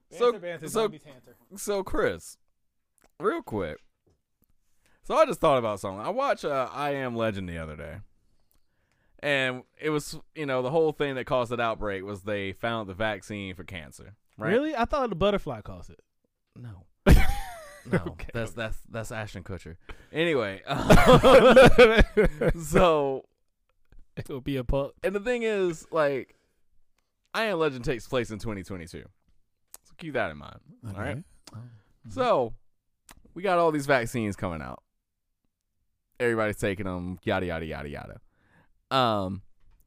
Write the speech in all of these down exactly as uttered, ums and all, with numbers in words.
So, Banter, banter, so, zombie tanter. so, Chris, real quick. So I just thought about something. I watched uh, I Am Legend the other day. And it was, you know, the whole thing that caused that outbreak was they found the vaccine for cancer. Right? Really? I thought the butterfly caused it. No. No, Okay. that's that's that's Ashton Kutcher. Anyway, um, so It would be a pup. and the thing is, like, I Am Legend takes place in twenty twenty-two, so keep that in mind. Okay. All right. Oh. So we got all these vaccines coming out. Everybody's taking them. Yada yada yada yada. Um,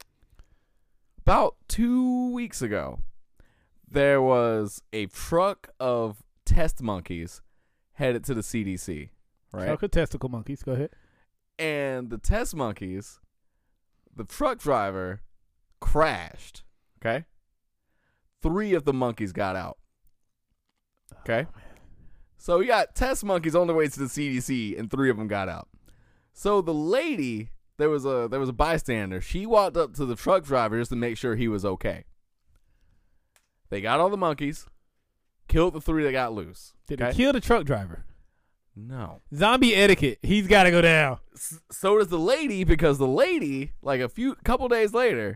about two weeks ago, there was a truck of test monkeys headed to the C D C, right? Truck of testicle monkeys. Go ahead. And the test monkeys, the truck driver crashed, okay? Three of the monkeys got out, okay? So we got test monkeys on their way to the C D C, and three of them got out. So the lady, there was a there was a bystander. She walked up to the truck driver just to make sure he was okay. They got all the monkeys, killed the three that got loose. Did okay? he kill the truck driver? No. Zombie etiquette. He's got to go down. So does the lady, because the lady, like a few couple days later,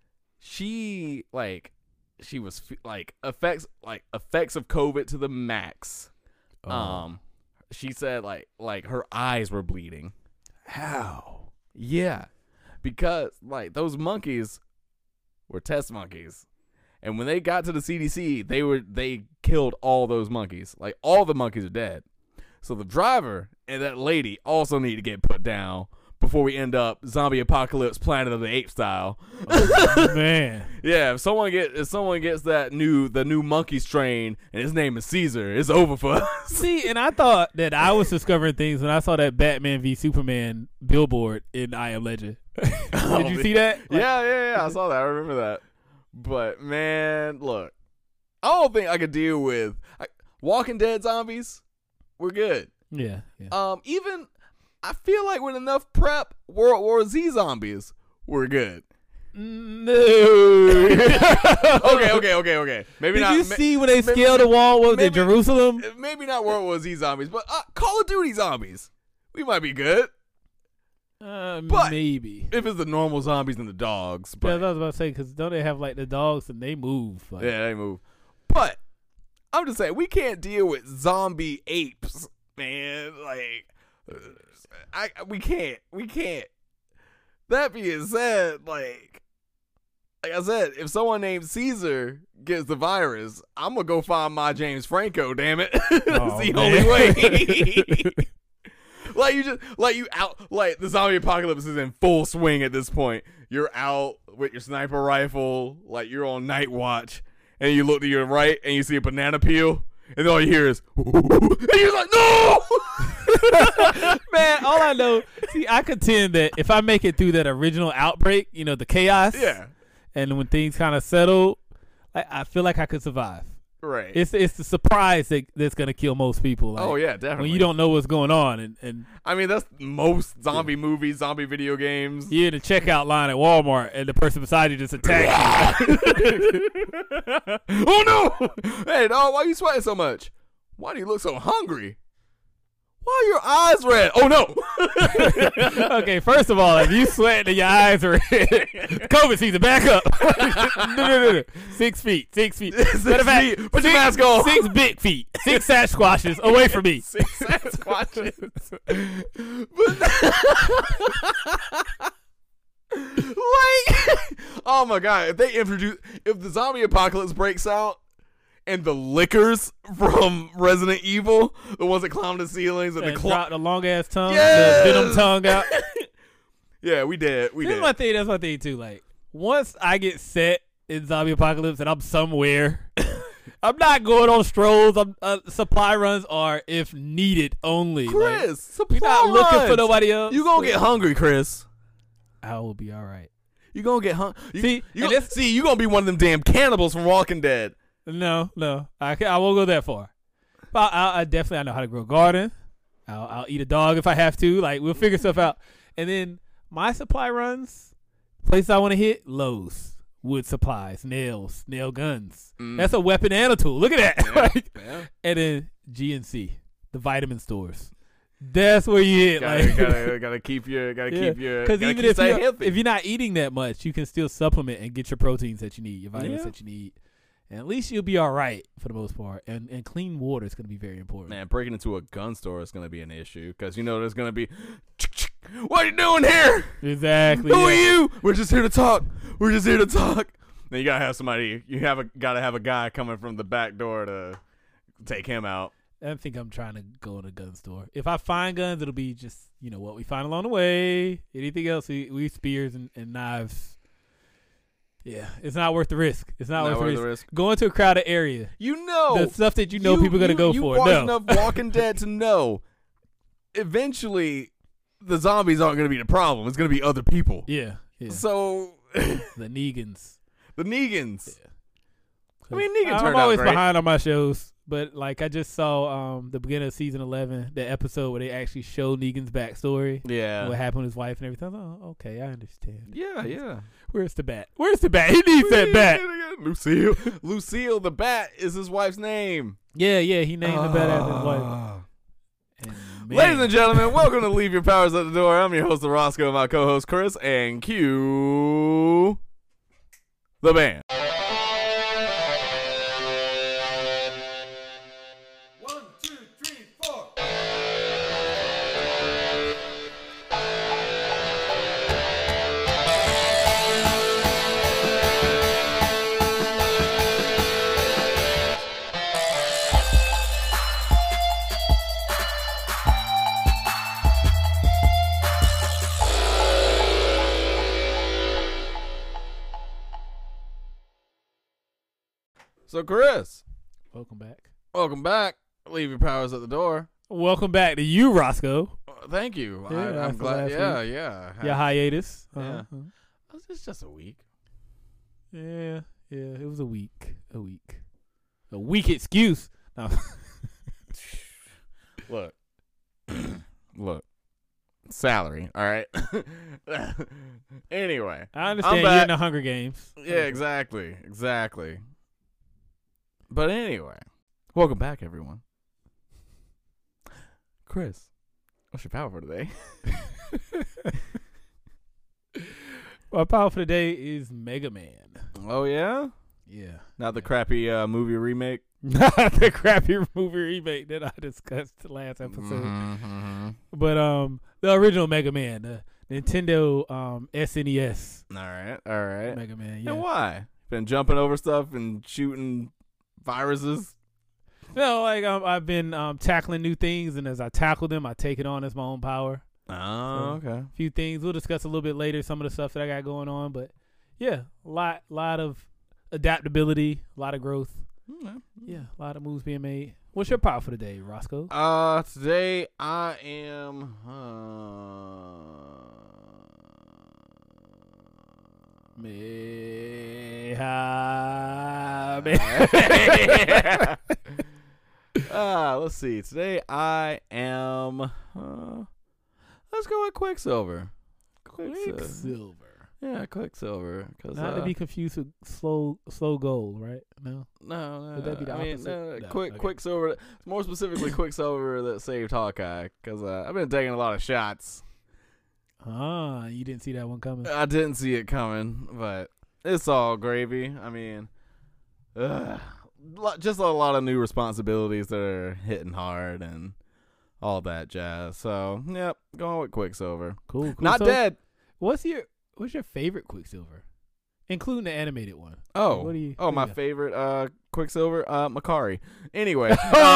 she like she was like effects like effects of COVID to the max. Oh. Um, she said like like her eyes were bleeding. How? Yeah, because like those monkeys were test monkeys, and when they got to the C D C, they were they killed all those monkeys. Like all the monkeys are dead. So the driver and that lady also need to get put down before we end up zombie apocalypse, Planet of the Apes style. Oh, man. Yeah, if someone get if someone gets that new the new monkey strain and his name is Caesar, it's over for us. See, and I thought that I was discovering things when I saw that Batman v Superman billboard in I Am Legend. Did you see that? Like, yeah, yeah, yeah. I saw that. I remember that. But man, look, I don't think I could deal with I, Walking Dead zombies. We're good. Yeah, yeah. Um, even I feel like with enough prep, World War Z zombies, we're good. No. okay, okay, okay, okay. Maybe Did not. you ma- see when they maybe- scaled the wall with maybe- in Jerusalem? Maybe not World War Z zombies, but uh, Call of Duty zombies. We might be good Uh, but- maybe. if it's the normal zombies and the dogs. Yeah, But I was about to say, because don't they have like the dogs and they move? Like, yeah, they move. But I'm just saying we can't deal with zombie apes, man. Like, uh, I we can't, we can't. That being said, like, like I said, if someone named Caesar gets the virus, I'm gonna go find my James Franco. Damn it, that's Oh, the man. only way. Like you just like you out like the zombie apocalypse is in full swing at this point. You're out with your sniper rifle, like you're on night watch, and you look to your right and you see a banana peel, and all you hear is, and you're like, no! Man, all I know, see, I contend that if I make it through that original outbreak, you know, the chaos, Yeah, and when things kind of settle, like, I feel like I could survive. right. It's it's the surprise that, that's gonna kill most people. Like, oh yeah, definitely. when you don't know what's going on, and, and I mean, that's most zombie movies, zombie video games. you're in the checkout line at Walmart, and the person beside you just attacks you. Oh no! Hey, dog, why you sweating so much? Why do you look so hungry? Why are your eyes red? Oh no! Okay, first of all, if you sweat and your eyes are red, COVID season, back up. no, no, no, no. Six feet, six feet. Six Matter of fact, feet. Put your six- mask on. Six big feet, six Sasquatches away from me. Six Sasquatches. Like, oh my god! If they introduce, if the zombie apocalypse breaks out, and the lickers from Resident Evil, the ones that climb the ceilings and, And the claw, drop the long ass tongue, Yes! the venom tongue out. yeah, we did, we That's did. my thing. That's my thing too. Like, once I get set in zombie apocalypse and I'm somewhere, I'm not going on strolls. I'm, uh, supply runs are if needed only. Like, Chris, supply you're not looking for runs. nobody else. You gonna get hungry, Chris. I will be all right. You gonna get hungry. You, See, you and gonna, this- see, you gonna be one of them damn cannibals from Walking Dead. No, no, I can, I won't go that far. But I, I definitely I know how to grow a garden. I'll, I'll eat a dog if I have to. Like, we'll figure stuff out. And then my supply runs, places I want to hit, Lowe's, wood supplies, nails, nail guns. Mm. That's a weapon and a tool. Look at that. Yeah, like, yeah. And then G N C, the vitamin stores. That's where you hit. Gotta, like, gotta, gotta keep your, gotta yeah. keep your, Because gotta even keep if stay you're, healthy. if you're not eating that much, you can still supplement and get your proteins that you need, your vitamins Yeah. that you need. And at least you'll be all right for the most part. And and clean water is going to be very important. Man, breaking into a gun store is gonna be an issue because you know there's gonna be, what are you doing here? Exactly. Who yeah. are you? We're just here to talk. We're just here to talk. Then you gotta have somebody. You have a gotta have a guy coming from the back door to take him out. I think I'm trying to go in a gun store. If I find guns, it'll be just, you know, what we find along the way. Anything else, we, we spears and, and knives. Yeah, it's not worth the risk. It's not, Not worth, worth the, the risk. risk. Going to a crowded area. You know The stuff that you know people are going to go you for. watch No. enough Walking Dead to know eventually the zombies aren't gonna be the problem. It's gonna be other people. Yeah, yeah. So The Negans. the Negans. Yeah. I mean, Negan I'm turned out always great. behind on my shows, but like I just saw um the beginning of season eleven, the episode where they actually show Negan's backstory, Yeah. what happened with his wife and everything. I was, oh, okay, I understand. Yeah, yeah. Where's the bat? Where's the bat? He needs that bat. Lucille. Lucille the bat is his wife's name. Yeah, yeah, he named the bat after his wife. Ah. And Ladies man, and gentlemen, welcome to Leave Your Powers at the Door. I'm your host, Roscoe, my co-host, Chris, and cue the band. one, two, three, four. So, Chris, Welcome back. welcome back. Leave your powers at the door. Welcome back to you, Roscoe. Uh, Thank you. Yeah, I, I'm after glad. last Yeah, week. yeah. Your hiatus. Yeah. Uh-huh. It's just a week. Yeah, yeah. It was a week. A week. A week excuse. No. Look. Look. Salary, all right? Anyway. I understand I'm you're back. in the Hunger Games. Yeah, exactly. Exactly. But anyway, welcome back, everyone. Chris, what's your power for today? My power for today is Mega Man. Oh, yeah? Yeah. Not the crappy uh, movie remake? Not the crappy movie remake that I discussed last episode. Mm-hmm. But um the original Mega Man, the Nintendo um S N E S All right, all right. Mega Man. Yeah. And why? Been jumping over stuff and shooting viruses? No, like um, I've been um tackling new things, and as I tackle them, I take it on as my own power. Oh, So, okay. A few things we'll discuss a little bit later. Some of the stuff that I got going on, but yeah, a lot, lot of adaptability, a lot of growth. Okay. Yeah, a lot of moves being made. What's your power for today, Roscoe? Uh, today I am. Uh, Me ha- me- uh, let's see. Today I am. Uh, let's go with Quicksilver. Quicksilver. Quicksilver. Yeah, Quicksilver. Cause, Not uh, to be confused with slow, slow gold, right? No. No, no. Would that be the I mean, opposite? no, No, Quick, okay. Quicksilver. More specifically, Quicksilver that saved Hawkeye. Because uh, I've been taking a lot of shots. Ah, you didn't see that one coming. I didn't see it coming, but it's all gravy. I mean, ugh, lo- just a lot of new responsibilities that are hitting hard and all that jazz. So, yep, going with Quicksilver. Cool. cool. Not So, dead. What's your What's your favorite Quicksilver, including the animated one? Oh, What do you? oh, what do my you got? favorite uh, Quicksilver, uh, Makari. Anyway.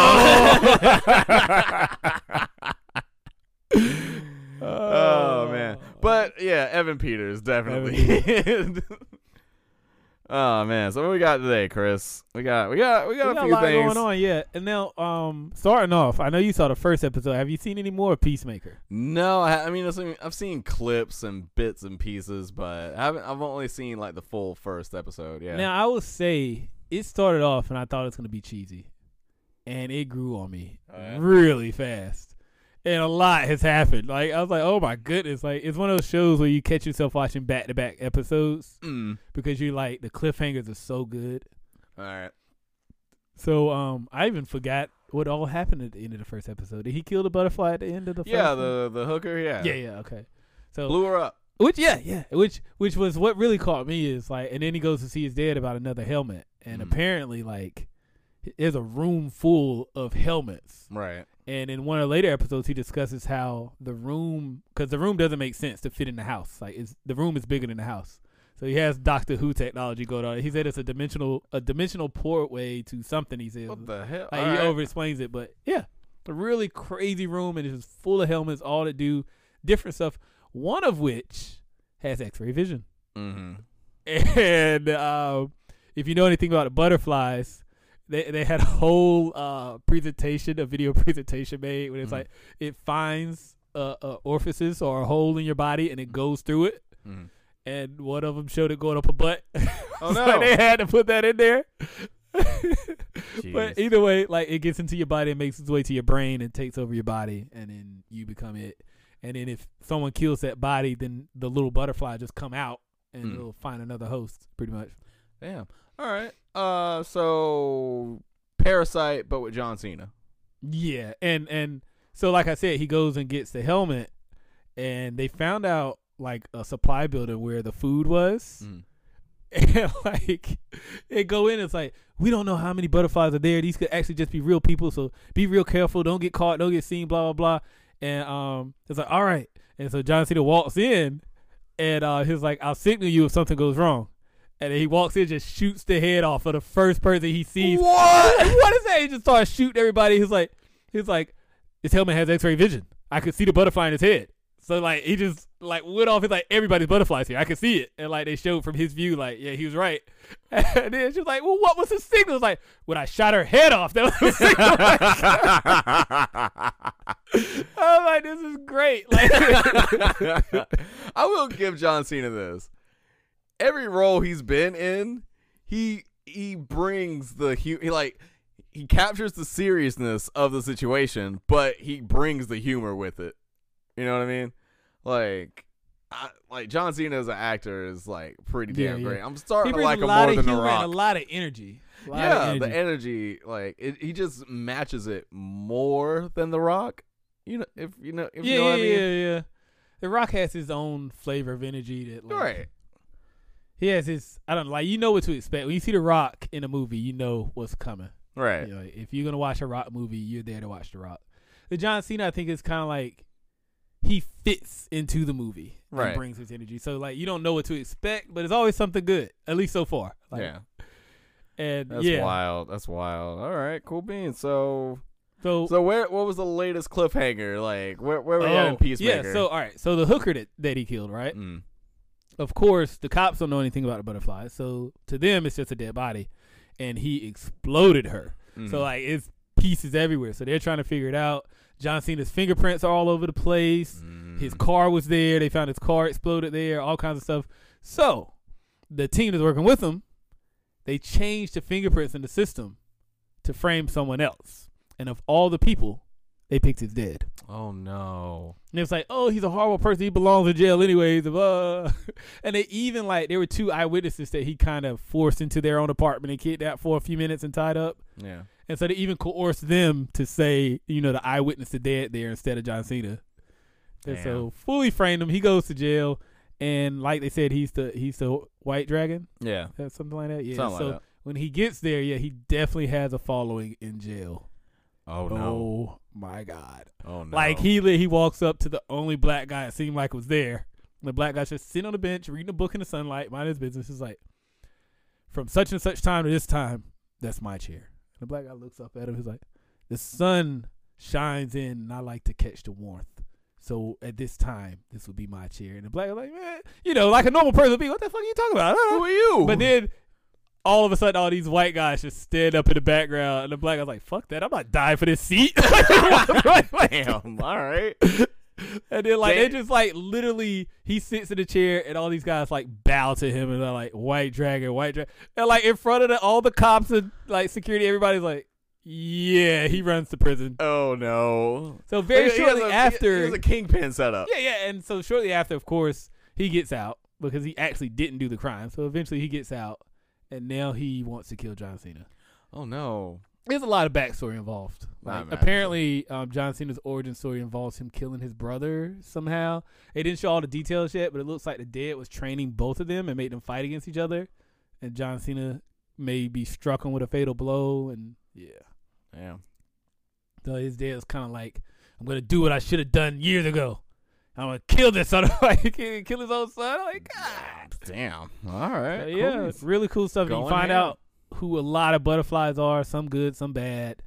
Oh man, but yeah, Evan Peters definitely. Oh man, so what we got today, Chris? We got we got we got we a got few a lot things. going on, yeah. And now, um, starting off, I know you saw the first episode. Have you seen any more of Peacemaker? No, I, I mean I've seen, I've seen clips and bits and pieces, but I haven't. I've only seen like the full first episode. Yeah. Now, I will say it started off, and I thought it was gonna be cheesy, and it grew on me Oh, yeah? really fast. And a lot has happened. Like I was like, oh my goodness! Like it's one of those shows where you catch yourself watching back to back episodes Mm. because you like the cliffhangers are so good. All right. So um, I even forgot what all happened at the end of the first episode. Did he kill the butterfly at the end of the? Yeah, first the the hooker. Yeah. one? yeah, yeah, okay. So Blew her up. which yeah, yeah, which which was what really caught me is like, and then he goes to see his dad about another helmet, and Mm. apparently like there's a room full of helmets. Right. And in one of the later episodes, he discusses how the room, because the room doesn't make sense to fit in the house. Like, it's, the room is bigger than the house. So he has Doctor Who technology going on. He said it's a dimensional, a dimensional portway to something. He says, What the hell? like, All he right. over explains it, but yeah, a really crazy room, and it's just full of helmets, all that do different stuff. One of which has X-ray vision. Mhm. And uh, if you know anything about the butterflies, they they had a whole uh, presentation, a video presentation made where it's Mhm. like it finds a, a orifices or a hole in your body and it goes through it. Mhm. And one of them showed it going up a butt. Oh, So no. they had to put that in there. But Jeez. either way, like it gets into your body and makes its way to your brain and takes over your body, and then you become it. And then if someone kills that body, then the little butterfly just come out and Mm. it'll find another host, pretty much. Damn. All right. Uh, so Parasite, but with John Cena. Yeah, and and so like I said, he goes and gets the helmet, and they found out like a supply building where the food was, Mm. and like they go in, it's like we don't know how many butterflies are there. These could actually just be real people, so be real careful. Don't get caught. Don't get seen. Blah blah blah. And um, it's like all right. And so John Cena walks in, and uh, he's like, "I'll signal you if something goes wrong." And then he walks in, just shoots the head off of the first person he sees. What? Like, what is that? He just starts shooting everybody. He's like, he's like, his helmet has X-ray vision. I could see the butterfly in his head. So like, he just like went off. He's like, everybody's butterflies here. I could see it. And like, they showed from his view, like, yeah, he was right. And then she was like, well, what was the signal? It's like, when I shot her head off, that was the signal. I'm like, this is great. Like, I will give John Cena this. Every role he's been in, he he brings the hu- he like he captures the seriousness of the situation, but he brings the humor with it. You know what I mean? Like, I, like John Cena as an actor is like pretty Yeah, damn yeah. great. I'm he starting to brings like a him lot more of than The humor Rock. and a lot of energy. A lot of Yeah, energy. the energy, like it, he just matches it more than The Rock. You know, if you know, if yeah, you know yeah, what I mean. yeah, yeah. The Rock has his own flavor of energy that, like, Right. he has his. I don't know, like, you know what to expect when you see The Rock in a movie. You know what's coming. Right. You know, if you're gonna watch a Rock movie, you're there to watch The Rock. The John Cena, I think, is kind of like he fits into the movie and Right. brings his energy. So like, you don't know what to expect, but it's always something good. At least so far. Like, Yeah. and That's yeah. wild. That's wild. All right, cool beans. So, So so where? What was the latest cliffhanger? Like, where? Where were we at in oh, Peacemaker? yeah. So all right. So the hooker that, that he killed, right? Mm. Of course, the cops don't know anything about the butterfly, so to them it's just a dead body, and he exploded her. Mhm. So like it's pieces everywhere. So they're trying to figure it out. John Cena's fingerprints are all over the place. Mm. His car was there. They found his car exploded there. All kinds of stuff. So the team that's working with him, they changed the fingerprints in the system to frame someone else. And of all the people, they picked his dad. Oh no. And it was like, oh, he's a horrible person. He belongs in jail anyways. Uh. And they even, like, there were two eyewitnesses that he kind of forced into their own apartment and kidnapped for a few minutes and tied up. Yeah. And so they even coerced them to say, you know, the eyewitness to dead there instead of John Cena. And Damn. so fully framed him. He goes to jail. And like they said, he's the he's the white dragon. Yeah. Uh, Something like that. Yeah. Something so like that. when he gets there, yeah, he definitely has a following in jail. Oh no. Oh, my God. Oh no. Like he li- he walks up to the only black guy it seemed like was there. And the black guy's just sitting on the bench reading a book in the sunlight, minding his business. Is like, from such and such time to this time, that's my chair. And the black guy looks up at him. He's like, the sun shines in, and I like to catch the warmth. So at this time, this would be my chair. And the black guy's like, man, you know, like a normal person would be, what the fuck are you talking about? Who are you? But then all of a sudden, all these white guys just stand up in the background, and the black guy's like, fuck that, I'm not dying for this seat. Damn. All right. And then, like, Damn. they just, like, literally, he sits in the chair, and all these guys, like, bow to him, and they're like, white dragon, white dragon. And, like, in front of the, all the cops and, like, security, everybody's like, Yeah, he runs to prison. Oh no! So very He- he shortly has a, after, he has a kingpin set up. yeah, yeah, and so shortly after, of course, he gets out because he actually didn't do the crime. So eventually, he gets out, and now he wants to kill John Cena. Oh no! There's a lot of backstory involved. Nah, Like, man. apparently, um, John Cena's origin story involves him killing his brother somehow. They didn't show all the details yet, but it looks like the dad was training both of them and made them fight against each other. And John Cena maybe struck him with a fatal blow, and yeah. Yeah. So his dad was kind of like, I'm going to do what I should have done years ago. I'm going to kill this son. Like, kill his own son. I'm like, God. Damn. All right. So, yeah, cool. it's really cool stuff. And you Going find ham. out who a lot of butterflies are, some good, some bad.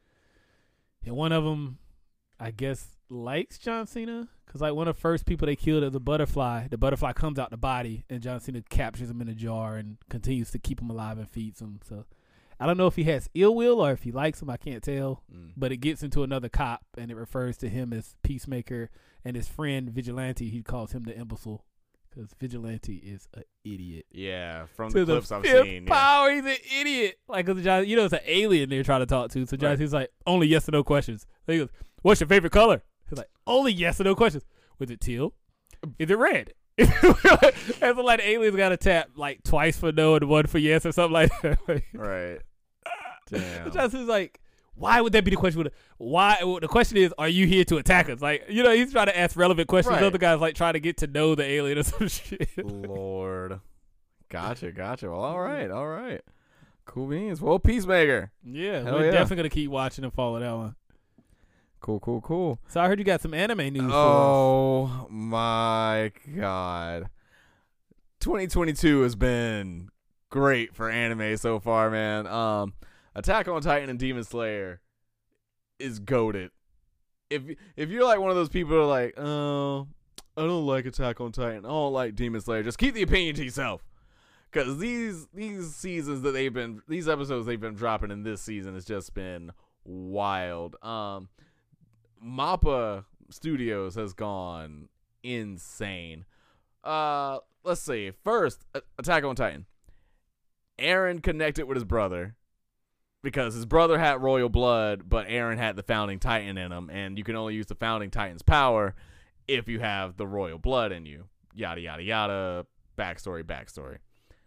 And one of them, I guess, likes John Cena. Because, like, one of the first people they killed as a butterfly, the butterfly comes out the body, and John Cena captures him in a jar and continues to keep him alive and feeds him. So, I don't know if he has ill will or if he likes him. I can't tell. Mm. But it gets into another cop, and it refers to him as Peacemaker, and his friend Vigilante, he calls him the imbecile. Because Vigilante is an idiot. Yeah, from To the the clips I've fifth seen. Yeah. power, he's an idiot. Like, cause John, you know, it's an alien they're trying to talk to. So John, Right. he's like, only yes or no questions. So he goes, what's your favorite color? He's like, only yes or no questions. Was it teal? Is it red? And so like the aliens got to tap like twice for no and one for yes or something like that. Right. Damn. Johnson's like, why would that be the question? Why? Well, the question is, are you here to attack us? Like, you know, he's trying to ask relevant questions. Right. Other guys like trying to get to know the alien or some shit. Lord. Gotcha, gotcha. Well, all right, all right. Cool beans. Well, Peacemaker. Yeah, Hell we're yeah. definitely gonna keep watching and follow that one. Cool, cool, cool. So I heard you got some anime news. For us. Oh my God. twenty twenty-two has been great for anime so far, man. Um, Attack on Titan and Demon Slayer is goated. If if you're like one of those people who are like, oh, I don't like Attack on Titan, I don't like Demon Slayer, just keep the opinion to yourself. Because these these seasons that they've been, these episodes they've been dropping in this season has just been wild. Um, Mappa Studios has gone insane. Uh, let's see. First, Attack on Titan. Eren connected with his brother because his brother had royal blood, but Eren had the founding Titan in him, and you can only use the founding Titan's power if you have the royal blood in you. Yada yada yada. Backstory, backstory.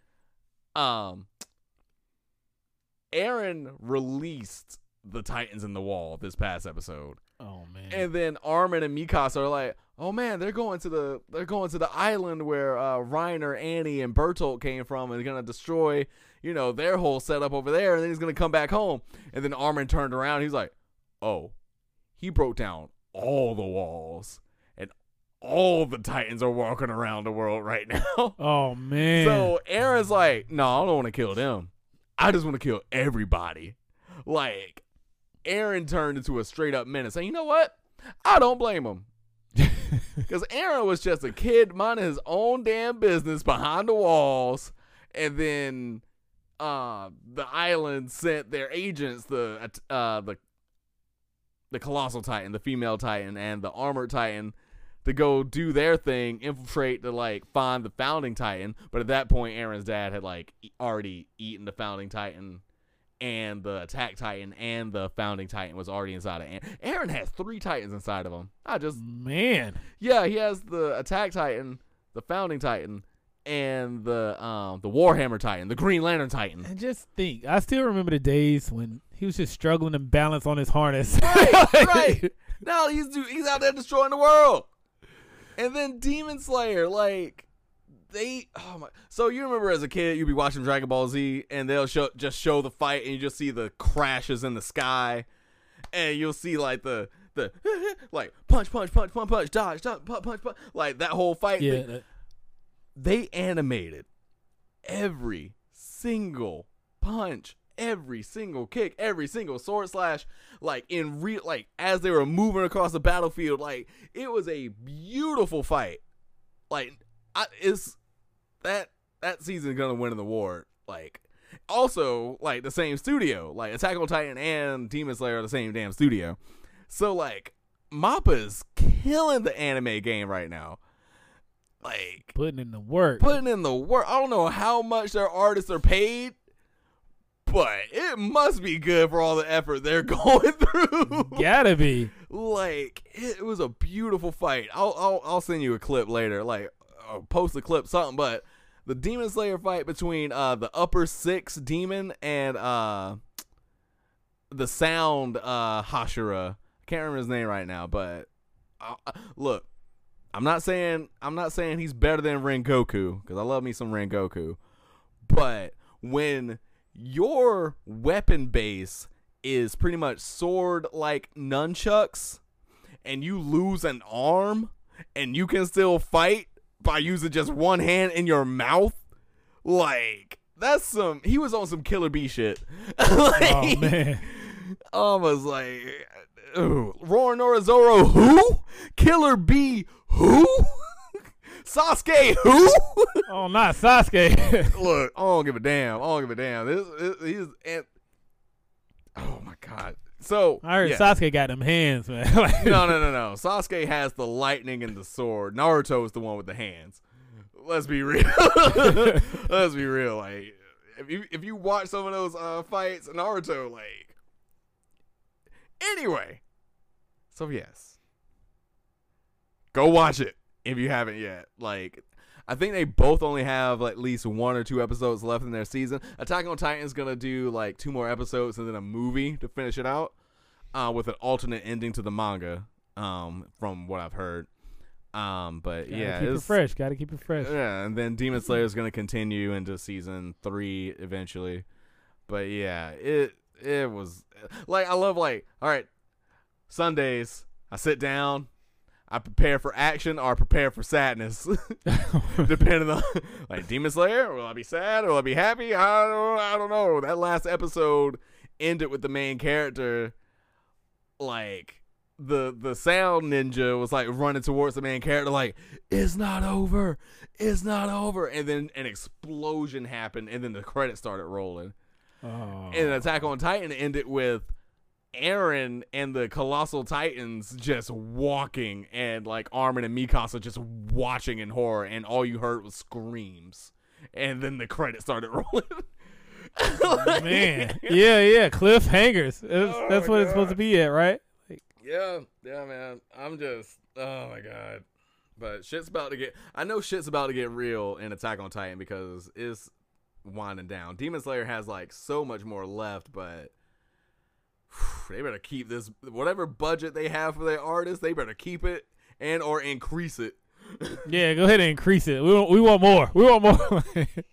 Um, Eren released the Titans in the wall this past episode. Oh man. And then Armin and Mikasa are like, "Oh man, they're going to the they're going to the island where uh, Reiner, Annie, and Bertolt came from, and they're gonna destroy, you know, their whole setup over there, and then he's gonna come back home." And then Armin turned around, he's like, "Oh, he broke down all the walls, and all the Titans are walking around the world right now." Oh man. So Eren's like, "No, I don't want to kill them. I just want to kill everybody." Like, Eren turned into a straight up menace. And you know what? I don't blame him. Because Eren was just a kid minding his own damn business behind the walls. And then uh, the island sent their agents, the uh, the the Colossal Titan, the female Titan, and the Armored Titan, to go do their thing, infiltrate to like find the founding Titan. But at that point, Eren's dad had like e- already eaten the founding Titan, and the Attack Titan and the founding Titan was already inside of Eren. Eren has three Titans inside of him. I just man. yeah, he has the Attack Titan, the founding Titan, and the um the Warhammer Titan, the Green Lantern Titan. And just think, I still remember the days when he was just struggling to balance on his harness. Right, right. Now he's do- he's out there destroying the world. And then Demon Slayer, like, they, oh my, so you remember as a kid, you'd be watching Dragon Ball Z, and they'll show just show the fight, and you just see the crashes in the sky, and you'll see like the the like punch, punch, punch, punch, punch, dodge, dodge, punch, punch, punch, like that whole fight. Yeah. thing. that- They animated every single punch, every single kick, every single sword slash, like in real, like as they were moving across the battlefield. Like, it was a beautiful fight. Like, I, it's that that season gonna win an award. Like, also like the same studio, like Attack on Titan and Demon Slayer are the same damn studio. So like, Mappa's killing the anime game right now. Like, Putting in the work. putting in the work. I don't know how much their artists are paid, but it must be good for all the effort they're going through. Gotta be. Like, it was a beautiful fight. I'll I'll, I'll send you a clip later. Like, I'll post a clip, something. But the Demon Slayer fight between uh the upper six demon and uh the sound uh Hashira. I can't remember his name right now, but uh, look, I'm not saying I'm not saying he's better than Rengoku, because I love me some Rengoku. But when your weapon base is pretty much sword like nunchucks, and you lose an arm, and you can still fight by using just one hand in your mouth, like, that's some, he was on some Killer Bee shit. Like, Oh man. I was like, ooh, Roronoa Zoro, who? Killer Bee, who? Sasuke, who? Oh, not Sasuke. Look, I don't give a damn. I don't give a damn. This, this he's and oh my god. So I heard yeah. Sasuke got them hands, man. Like, No, no, no, no. Sasuke has the lightning and the sword. Naruto is the one with the hands. Let's be real. Let's be real. Like, if you if you watch some of those uh, fights, Naruto, like. Anyway, so yes, go watch it if you haven't yet. Like, I think they both only have at least one or two episodes left in their season. Attack on Titan is gonna do like two more episodes and then a movie to finish it out, uh, with an alternate ending to the manga. Um, from what I've heard. Um, but gotta yeah, keep it it's, fresh. Gotta keep it fresh. yeah, and then Demon Slayer is gonna continue into season three eventually. But yeah, it it was like, I love, like, all right, Sundays I sit down, I prepare for action or I prepare for sadness, depending on, like, Demon Slayer. Will I be sad or will I be happy? I don't I don't know. That last episode ended with the main character, like, the the sound ninja was like running towards the main character, like, it's not over, it's not over, and then an explosion happened, and then the credits started rolling. Oh. And Attack on Titan ended with Eren and the Colossal Titans just walking, and like Armin and Mikasa just watching in horror, and all you heard was screams, and then the credits started rolling. Oh, man. Yeah, yeah. Cliffhangers. That's, Oh, that's my what it's supposed God. to be at, right? Yeah, yeah, man. I'm just, oh my god. But shit's about to get, I know shit's about to get real in Attack on Titan because it's winding down. Demon Slayer has like so much more left, but whew, they better keep this, whatever budget they have for their artists, they better keep it and or increase it. Yeah, go ahead and increase it. We want, we want more. We want more.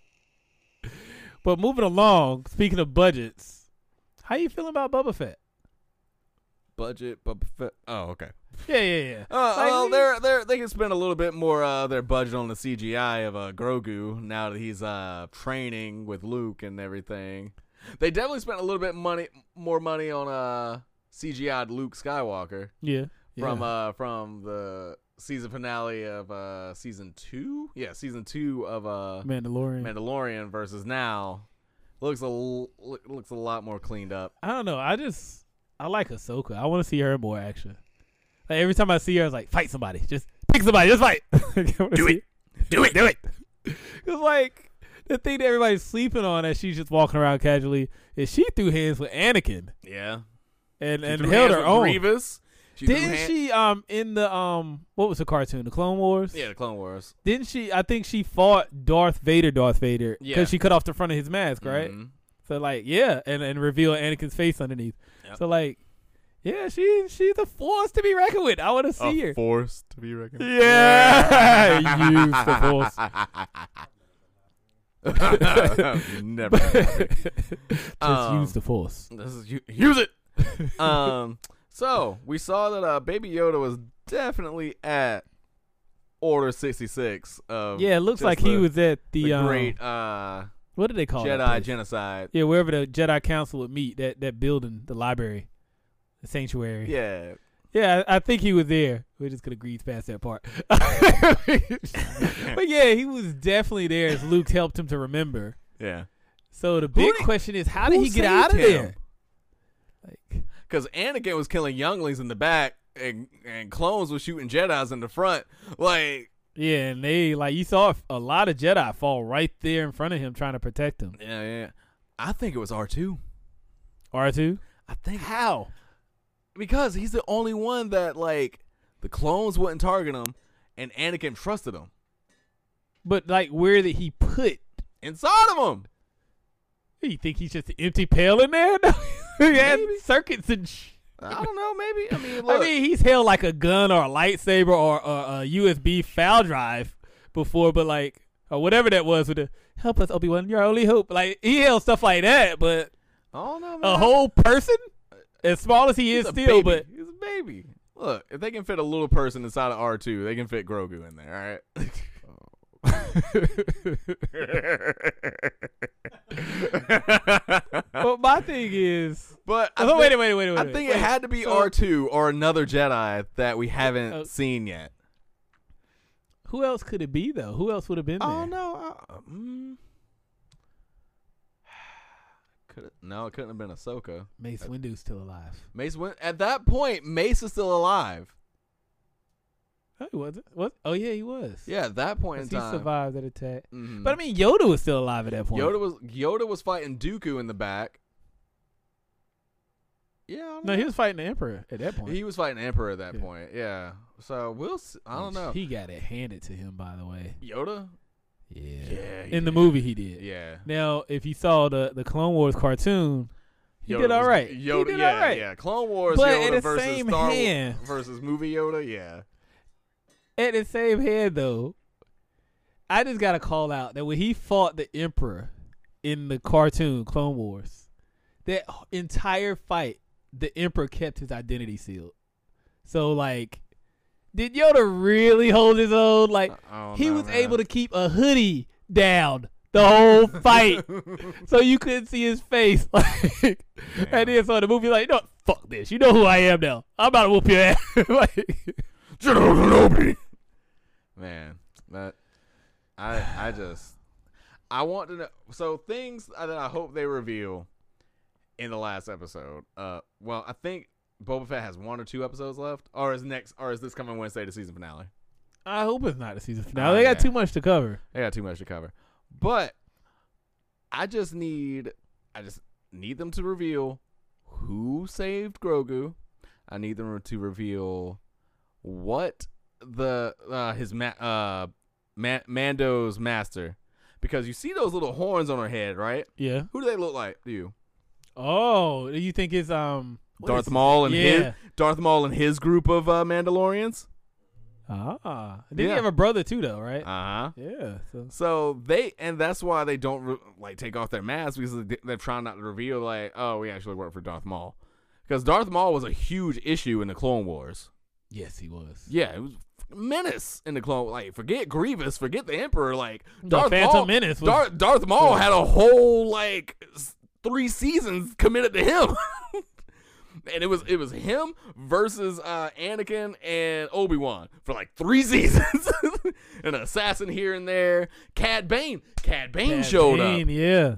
But moving along, speaking of budgets, how you feeling about Boba Fett? Budget, but oh, okay. Yeah, yeah, yeah. Uh, Like, well, we- they're they they can spend a little bit more uh their budget on the C G I of uh Grogu now that he's uh training with Luke and everything. They definitely spent a little bit money more money on uh C G I'd Luke Skywalker Yeah. from yeah. uh from the season finale of uh season two. Yeah, season two of uh Mandalorian. Mandalorian versus now. Looks a l- looks a lot more cleaned up. I don't know. I just I like Ahsoka. I want to see her in more action. Like every time I see her, I was like, fight somebody. Just pick somebody. Just fight. Do it. Do it. Do it. It's like the thing that everybody's sleeping on as she's just walking around casually is she threw hands with Anakin Yeah. and She and threw held hands her with own. Grievous. She threw Didn't hand- she um in the um what was the cartoon, the Clone Wars? Yeah, the Clone Wars. Didn't she? I think she fought Darth Vader, Darth Vader, because Yeah. she cut off the front of his mask, right? Mhm. So like, yeah, and and reveal Anakin's face underneath. Yep. So like, yeah, she she's a force to be reckoned with. I want to see her. Force to be reckoned. Yeah, use the force. Never. Just Um, use the force. This is u- use it. um. So we saw that uh, Baby Yoda was definitely at Order sixty-six. Of Yeah, it looks just like he the- was at the, the um, great uh, what did they call that Jedi place? genocide. Yeah, wherever the Jedi Council would meet, that that building, the library, the sanctuary. Yeah. Yeah, I, I think he was there. We're just gonna breeze past that part. But yeah, he was definitely there as Luke helped him to remember. Yeah. So the big did- question is, how did who he get out of saved him? there? Like, Because Anakin was killing younglings in the back, and and clones was shooting Jedis in the front. Like, yeah, and they like you saw a lot of Jedi fall right there in front of him trying to protect him. yeah, yeah. I think it was R two. R two? I think How? because he's the only one that like the clones wouldn't target him, and Anakin trusted him But like, where did he put? inside of him. You think he's just an empty pail in there? He has Maybe. circuits and. Sh- I don't know. Maybe I mean, I look, mean, he's held like a gun or a lightsaber or, or a U S B file drive before, but like, or whatever that was with the help us, Obi-Wan, your only hope. Like, he held stuff like that, but I don't know. a Man. whole person, as small as he He's is a still, baby. but he's a baby. Look, if they can fit a little person inside of R two, they can fit Grogu in there. All right. but my thing is, But I oh, think, wait, wait, wait, wait. I wait, think wait. it had to be So- R two or another Jedi that we haven't Uh, seen yet. Who else could it be though? Who else would have been there? Oh no. Uh, mm. Could no, it couldn't have been Ahsoka. Mace Windu's still alive. Mace went at that point. Mace is still alive. Oh, he wasn't. What? Oh yeah, he was. Yeah, at that point in 'Cause he time. survived that attack. Mhm. But I mean, Yoda was still alive at that point. Yoda was Yoda was fighting Dooku in the back. Yeah, I don't No, know. he was fighting the Emperor at that point. He was fighting Emperor at that Yeah. point. Yeah. So we'll. See. I don't know. He got it handed to him, by the way. Yoda. Yeah. Yeah. he In the did. movie, he did. Yeah. Now, if you saw the the Clone Wars cartoon, he Yoda did all was- right. Yoda, he did yeah, all right. yeah. Clone Wars But Yoda at the versus same Star hand- Wars versus movie Yoda. Yeah. At the same hand, though, I just gotta call out that when he fought the Emperor in the cartoon Clone Wars, that entire fight, the Emperor kept his identity sealed. So, like, did Yoda really hold his own? Like, I don't he know, was man. able to keep a hoodie down the whole fight, so you couldn't see his face. Like, and then so the movie, like, no, fuck this. You know who I am now. I'm about to whoop your ass. Like, General Kenobi. Man, that I I just I want to know. So things that I hope they reveal in the last episode. Uh, well, I think Boba Fett has one or two episodes left, or is next, or is this coming Wednesday the season finale? I hope it's not the season finale. Oh, They got yeah. too much to cover. They got too much to cover. But I just need I just need them to reveal who saved Grogu. I need them to reveal what the uh, his ma- uh Ma- Mando's master, because you see those little horns on her head, right? Yeah. Who do they look like to you? Oh, you think it's um what Darth is- Maul and his Yeah. Darth Maul and his group of uh, Mandalorians. Ah, did Yeah. he have a brother too, though? Right? Uh huh. Yeah. So So they, and that's why they don't re- like take off their masks, because they- they're trying not to reveal like, oh, we actually work for Darth Maul, because Darth Maul was a huge issue in the Clone Wars. yes, he was. Yeah, it was a menace in the Clone. Like, forget Grievous, forget the Emperor. Like The Darth Phantom Maul, Menace was. Darth, Darth Maul Yeah. had a whole like s- three seasons committed to him. And it was it was him versus uh, Anakin and Obi-Wan for like three seasons. An assassin here and there. Cad Bane. Cad Bane Cad showed Bane, up. Yeah.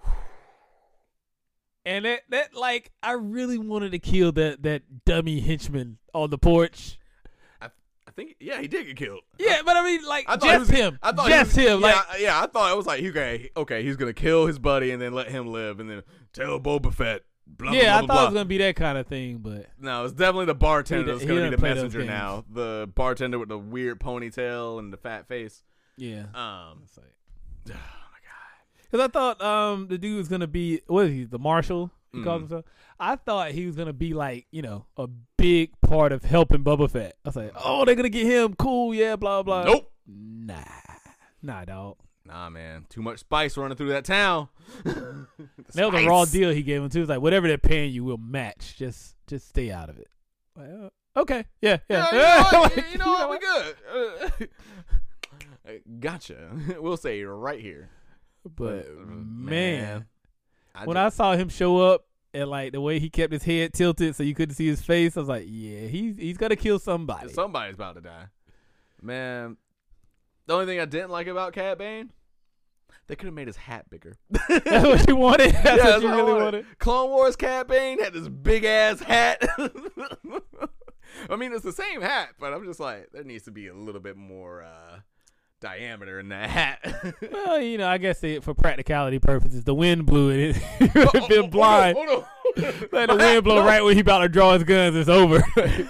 And that that like I really wanted to kill that that dummy henchman on the porch. I think yeah, he did get killed. Yeah, but I mean like I thought he just was- him. I thought he just was- him. Yeah, Like yeah, I thought it was like okay, okay, he's gonna kill his buddy and then let him live and then tell Boba Fett. Blah, yeah, blah, I blah, thought blah. it was gonna be that kind of thing, but No, it's definitely the bartender He that's d- going he to be doesn't the play those messenger games. now. The bartender with the weird ponytail and the fat face. yeah. Um, It's like- oh my god. Because I thought um the dude was gonna be what is he the marshal he calls Mhm. himself. I thought he was gonna be like you know a big part of helping Boba Fett. I was like, oh, they're gonna get him, cool, yeah, blah blah. Nope. Nah, nah, dog. Nah, man. Too much spice running through that town. That was a raw deal he gave him too. It's like whatever they're paying you, will match. Just just stay out of it. Like, uh, okay, yeah, yeah. Yeah, you know what? Like, you know what? We good. Uh, gotcha. We'll say right here. But Uh, man, I when ju- I saw him show up and like the way he kept his head tilted so you couldn't see his face, I was like, yeah, he's he's gonna kill somebody. somebody's about to die. Man, the only thing I didn't like about Cad Bane, they could have made his hat bigger. That's what you wanted. That's Yeah, what that's you what I really wanted. wanted. Clone Wars Cad Bane had this big ass hat. I mean, it's the same hat, but I'm just like, there needs to be a little bit more, uh, diameter in that hat. Well, you know, I guess it, for practicality purposes, the wind blew it. He would have been blind. Hold on, hold on. Let the wind blow right when he about to draw his guns. It's over.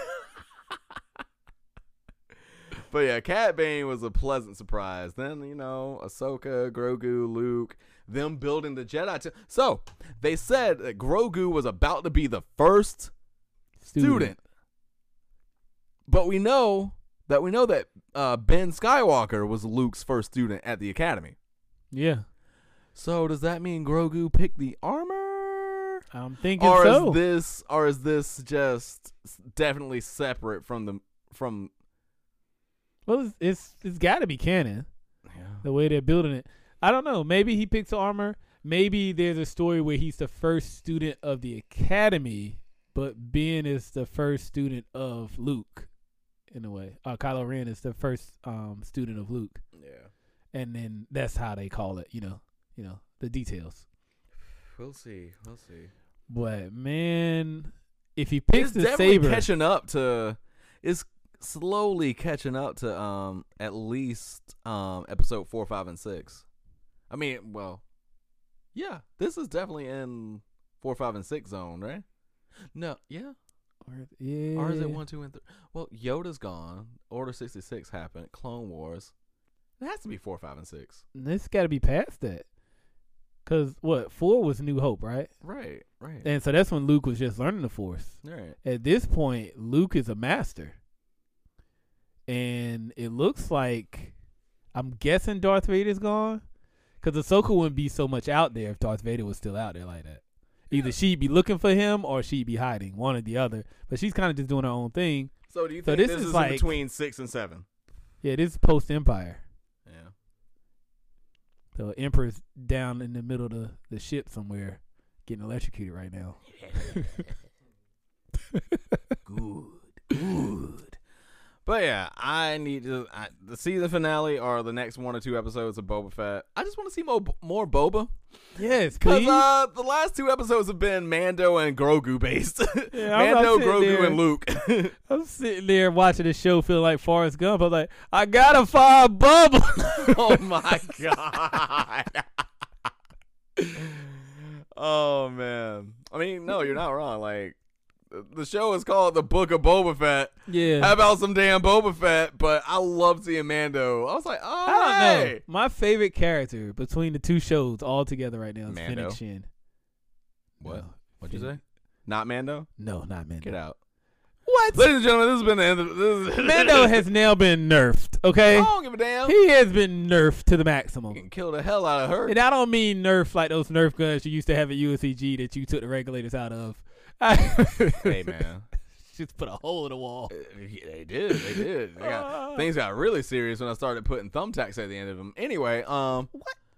But yeah, Cad Bane was a pleasant surprise. Then, you know, Ahsoka, Grogu, Luke, them building the Jedi. T- so they said that Grogu was about to be the first student. student. But we know that we know that uh, Ben Skywalker was Luke's first student at the academy. Yeah. So does that mean Grogu picked the armor? I'm thinking or so. Is this, or is this just definitely separate from the from? Well, it's it's, it's got to be canon. Yeah. The way they're building it. I don't know. Maybe he picks the armor. Maybe there's a story where he's the first student of the academy, but Ben is the first student of Luke, in a way. Uh, Kylo Ren is the first um, student of Luke. Yeah. And then that's how they call it, you know, you know, the details. We'll see. We'll see. But, man, if he picks it's the definitely saber. catching up to, it's slowly catching up to um at least um episode four, five, and six. I mean, well, yeah, this is definitely in four, five, and six zone, right? No, yeah. Or, yeah. Or is it one, two, and three? Well, Yoda's gone. Order sixty-six happened. Clone Wars. It has to be four, five, and six. This got to be past that. Because, what, four was New Hope, right? Right, right. And so that's when Luke was just learning the Force. Right. At this point, Luke is a master. And it looks like, I'm guessing Darth Vader's gone. Because Ahsoka wouldn't be so much out there if Darth Vader was still out there like that. Either she'd be looking for him or she'd be hiding, one or the other. But she's kind of just doing her own thing. So do you so think this, this is, is like, in between six and seven? Yeah, this is post-Empire. Yeah. The Emperor's down in the middle of the, the ship somewhere getting electrocuted right now. Good, good. But yeah, I need to I, the season finale or the next one or two episodes of Boba Fett. I just want to see more more Boba. Yes, because please. uh, the last two episodes have been Mando and Grogu based. Yeah, I'm- Mando, I'm sitting Grogu, there. and Luke. I'm sitting there watching the show, feel like Forrest Gump. I'm like, I gotta find Bubba. Oh my god. Oh man. I mean, no, you're not wrong. Like, the show is called The Book of Boba Fett. Yeah. How about some damn Boba Fett? But I love seeing Mando. I was like, oh, I don't hey. know. My favorite character between the two shows all together right now is Mando. Fennec Shin. What? No, What'd you Fennec- say? Not Mando? No, not Mando. Get out. What? Ladies and gentlemen, this has been the end of this. Mando has now been nerfed, okay? I don't give a damn. He has been nerfed to the You maximum. can kill the hell out of her. And I don't mean nerf like those Nerf guns you used to have at U S C G that you took the regulators out of. Hey, man. Just put a hole in the wall. Uh, They did. They did. They got, things got really serious when I started putting thumbtacks at the end of them. Anyway, um,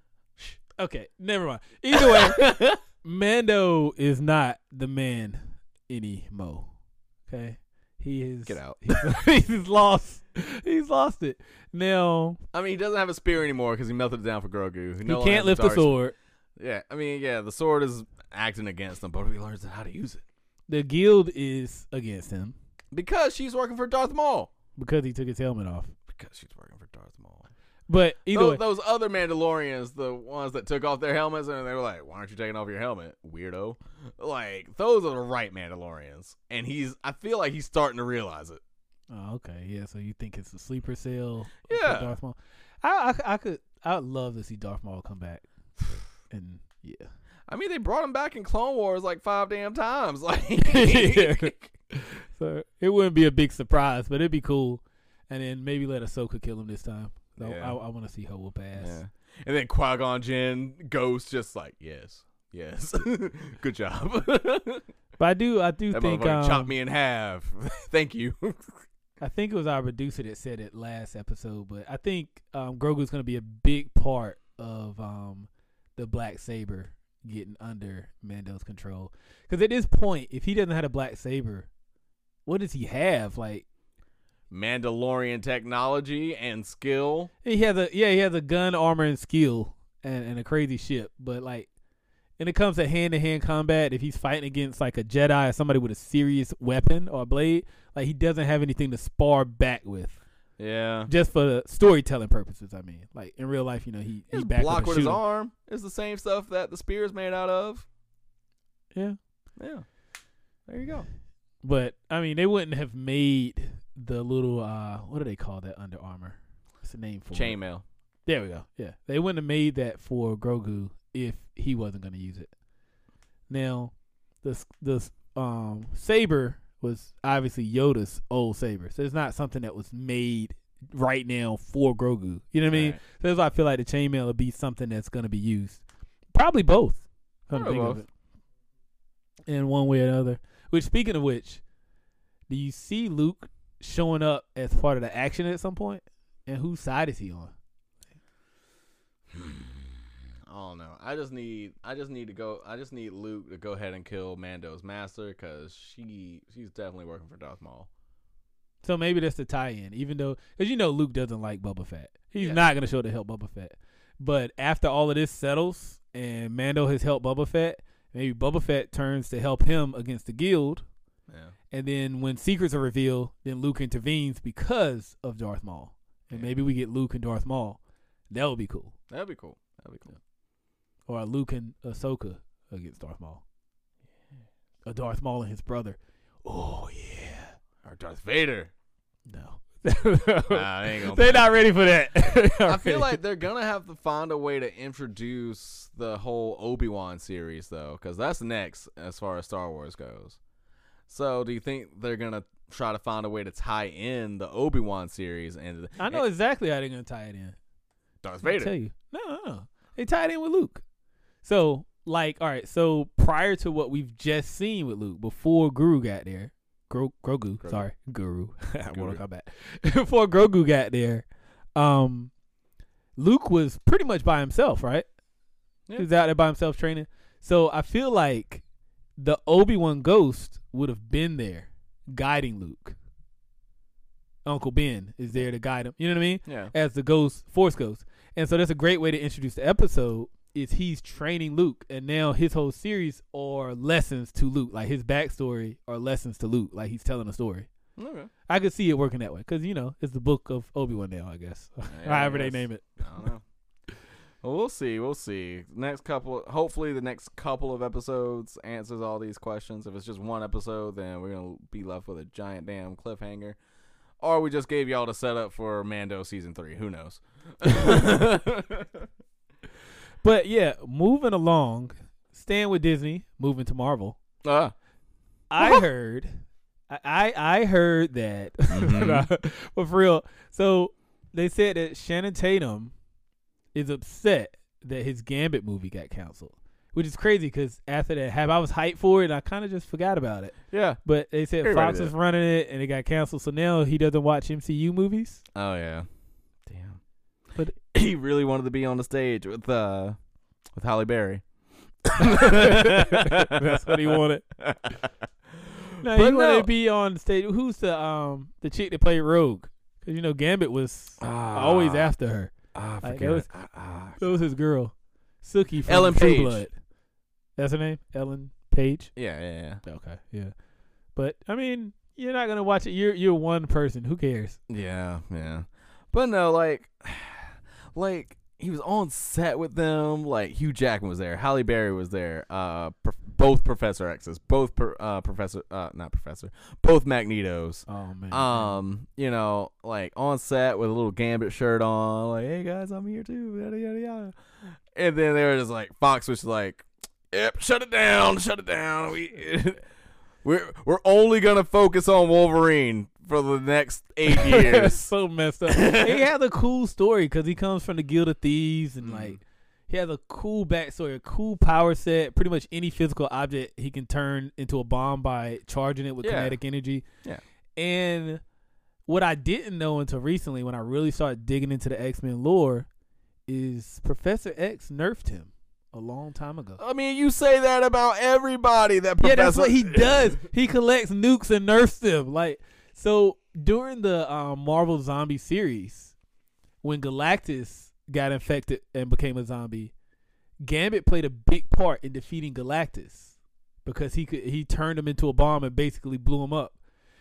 Okay, never mind. Either way, Mando is not the man anymore. Okay, he is. Get out. He's, he's lost. He's lost it. Now I mean, he doesn't have a spear anymore because he melted it down for Grogu. he no longer can't has lift the dark- sword. Yeah, I mean, yeah, the sword is acting against him, but he learns how to use it The guild is against him because she's working for Darth Maul. because he took his helmet off. Because she's working for Darth Maul. But either Those, way, those other Mandalorians, the ones that took off their helmets, and they were like, "Why aren't you taking off your helmet, weirdo?" Like, those are the right Mandalorians, and he's. I feel like he's starting to realize it. oh, okay, yeah. So you think it's a sleeper cell? Yeah. for Darth Maul. I, I I could I would love to see Darth Maul come back, and yeah. I mean, they brought him back in Clone Wars like five damn times. Like, Yeah. So it wouldn't be a big surprise, but it'd be cool. And then maybe let Ahsoka kill him this time. So Yeah. I, I want to see her whoop ass. yeah. And then Qui-Gon Jinn, Ghost, just like, yes, yes, good job. But I do, I do That think, motherfucker um, chopped me in half. Thank you. I think it was our producer that said it last episode, but I think um, Grogu's going to be a big part of um, the Black Saber getting under Mando's control. Because at this point, if he doesn't have a Black Saber, what does he have? Like, Mandalorian technology and skill. he has a yeah, he has a gun, armor, and skill, and, and a crazy ship. But like, when it comes to hand to hand combat, if he's fighting against like a Jedi or somebody with a serious weapon or a blade, like he doesn't have anything to spar back with. Yeah. Just for the storytelling purposes, I mean. Like, in real life, you know, he, he His back block up and with his shoot him. arm is the same stuff that the spear is made out of. Yeah. Yeah. There you go. But, I mean, they wouldn't have made the little, uh, what do they call that Under Armour? What's the name for it? Chainmail. There we go. Yeah. They wouldn't have made that for Grogu if he wasn't going to use it. Now, the the um, saber was obviously Yoda's old saber. So it's not something that was made right now for Grogu. You know what I mean? Right. So that's why I feel like the chainmail will be something that's going to be used. Probably both. Come to Probably think of both. it. In one way or another. Which, speaking of which, do you see Luke showing up as part of the action at some point? And whose side is he on? I don't know. I just need. I just need to go. I just need Luke to go ahead and kill Mando's master because she. She's definitely working for Darth Maul. So maybe that's the tie-in, even though, because you know Luke doesn't like Boba Fett. He's Yeah. not going to show to help Boba Fett. But after all of this settles and Mando has helped Boba Fett, maybe Boba Fett turns to help him against the guild. Yeah. And then when secrets are revealed, then Luke intervenes because of Darth Maul. And Yeah. maybe we get Luke and Darth Maul. That would be cool. That'd be cool. That'd be cool. Or Luke and Ahsoka against Darth Maul. Or Darth Maul and his brother. Oh, yeah. Or Darth Vader. No. Nah, they ain't gonna They're not ready for that. I feel like they're gonna have to find a way to introduce the whole Obi-Wan series though, because that's next as far as Star Wars goes. So, do you think they're gonna try to find a way to tie in the Obi-Wan series and I know exactly how they're going to tie it in. Darth I'll Vader? tell you. No, no, no. They tied in with Luke. So, like, all right. So, prior to what we've just seen with Luke, before Guru got there, Gro- Grogu, Grogu. sorry, Guru. I Guru. want to come back. Before Grogu got there, um, Luke was pretty much by himself, right? Yeah. He was out there by himself training. So, I feel like the Obi-Wan ghost would have been there guiding Luke. Uncle Ben is there to guide him. You know what I mean? Yeah. As the ghost, Force ghost. And so that's a great way to introduce the episode is he's training Luke. And now his whole series are lessons to Luke. Like his backstory are lessons to Luke. Like he's telling a story. Okay. I could see it working that way. Because, you know, it's the book of Obi-Wan now, I guess. Yeah, However I they guess. name it. I don't know. Well, we'll see. We'll see. Next couple, hopefully, the next couple of episodes answers all these questions. If it's just one episode, then we're gonna be left with a giant damn cliffhanger, or we just gave y'all the setup for Mando season three. Who knows? But, yeah, moving along, staying with Disney, moving to Marvel. Ah, I heard, I, I I heard that, Mhm. but for real. So they said that Shannon Tatum is upset that his Gambit movie got canceled, which is crazy because after that, have I was hyped for it, and I kind of just forgot about it. yeah. But they said Everybody Fox did. was running it, and it got canceled. So now he doesn't watch M C U movies. Oh yeah. Damn. But- he really wanted to be on the stage with uh with Halle Berry. That's what he wanted. No, he But wanted no. to be on stage. Who's the um the chick that played Rogue? Because you know Gambit was always after her. Ah, I Like, forget. it was- Ah, ah, That was his girl, Suki from Ellen True Page. Blood. That's her name, Ellen Page. yeah, yeah, yeah. Okay, yeah. But I mean, you're not gonna watch it. You're you're one person. Who cares? Yeah, yeah. But no, like, like he was on set with them. Like Hugh Jackman was there, Halle Berry was there. Uh, pro- both Professor X's, both per, uh Professor, uh, not Professor, both Magnetos. Oh man. Um, you know, like on set with a little Gambit shirt on, like, hey guys, I'm here too, yada yada yada. And then they were just like, Fox was like, yep, shut it down, shut it down. We, we're we're only gonna focus on Wolverine for the next eight years. so messed up. He had a cool story because he comes from the Guild of Thieves and Mhm. like he has a cool backstory, a cool power set. Pretty much any physical object he can turn into a bomb by charging it with Yeah. kinetic energy. Yeah. And what I didn't know until recently, when I really started digging into the X-Men lore, is Professor X nerfed him a long time ago. I mean, you say that about everybody. That Yeah, Professor- that's what he does. He collects nukes and nerfs them. Like, so during the um, Marvel Zombie series, when Galactus got infected and became a zombie, Gambit played a big part in defeating Galactus because he could he turned him into a bomb and basically blew him up.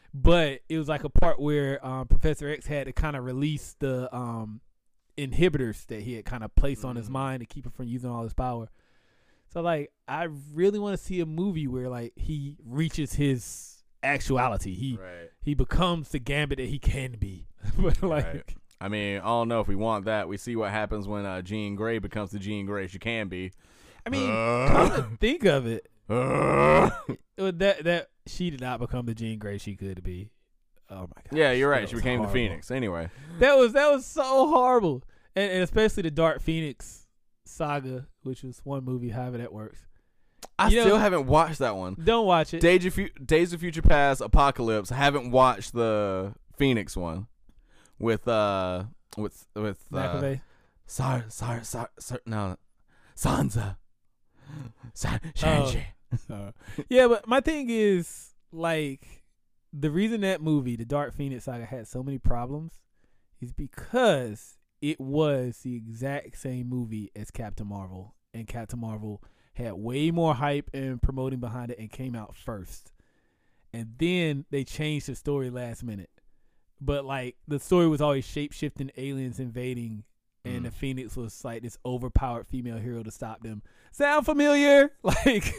but it was like a part where um, Professor X had to kind of release the um, inhibitors that he had kind of placed mm-hmm. on his mind to keep him from using all his power. So like, I really want to see a movie where like he reaches his actuality. He right. he becomes the Gambit that he can be. But like, right. I mean, I don't know if we want that. We see what happens when uh, Jean Grey becomes the Jean Grey she can be. I mean, uh, come to think of it, uh, that that she did not become the Jean Grey she could be. Oh my god. Yeah, you're right. She became horrible. the Phoenix. Anyway, that was that was so horrible, and, and especially the Dark Phoenix saga, which was one movie. However that works. I you still know, haven't watched that one. Don't watch it. Days of, Fu- Days of Future Past, Apocalypse. I haven't watched the Phoenix one with uh with with uh, Sar Sar Sar Sar no Sansa. San- Shanji. Uh, uh, yeah, but my thing is like the reason that movie, the Dark Phoenix saga, had so many problems is because it was the exact same movie as Captain Marvel, and Captain Marvel had way more hype and promoting behind it and came out first. And then they changed the story last minute. But like the story was always shape-shifting aliens invading, and mm. the Phoenix was like this overpowered female hero to stop them. Sound familiar? Like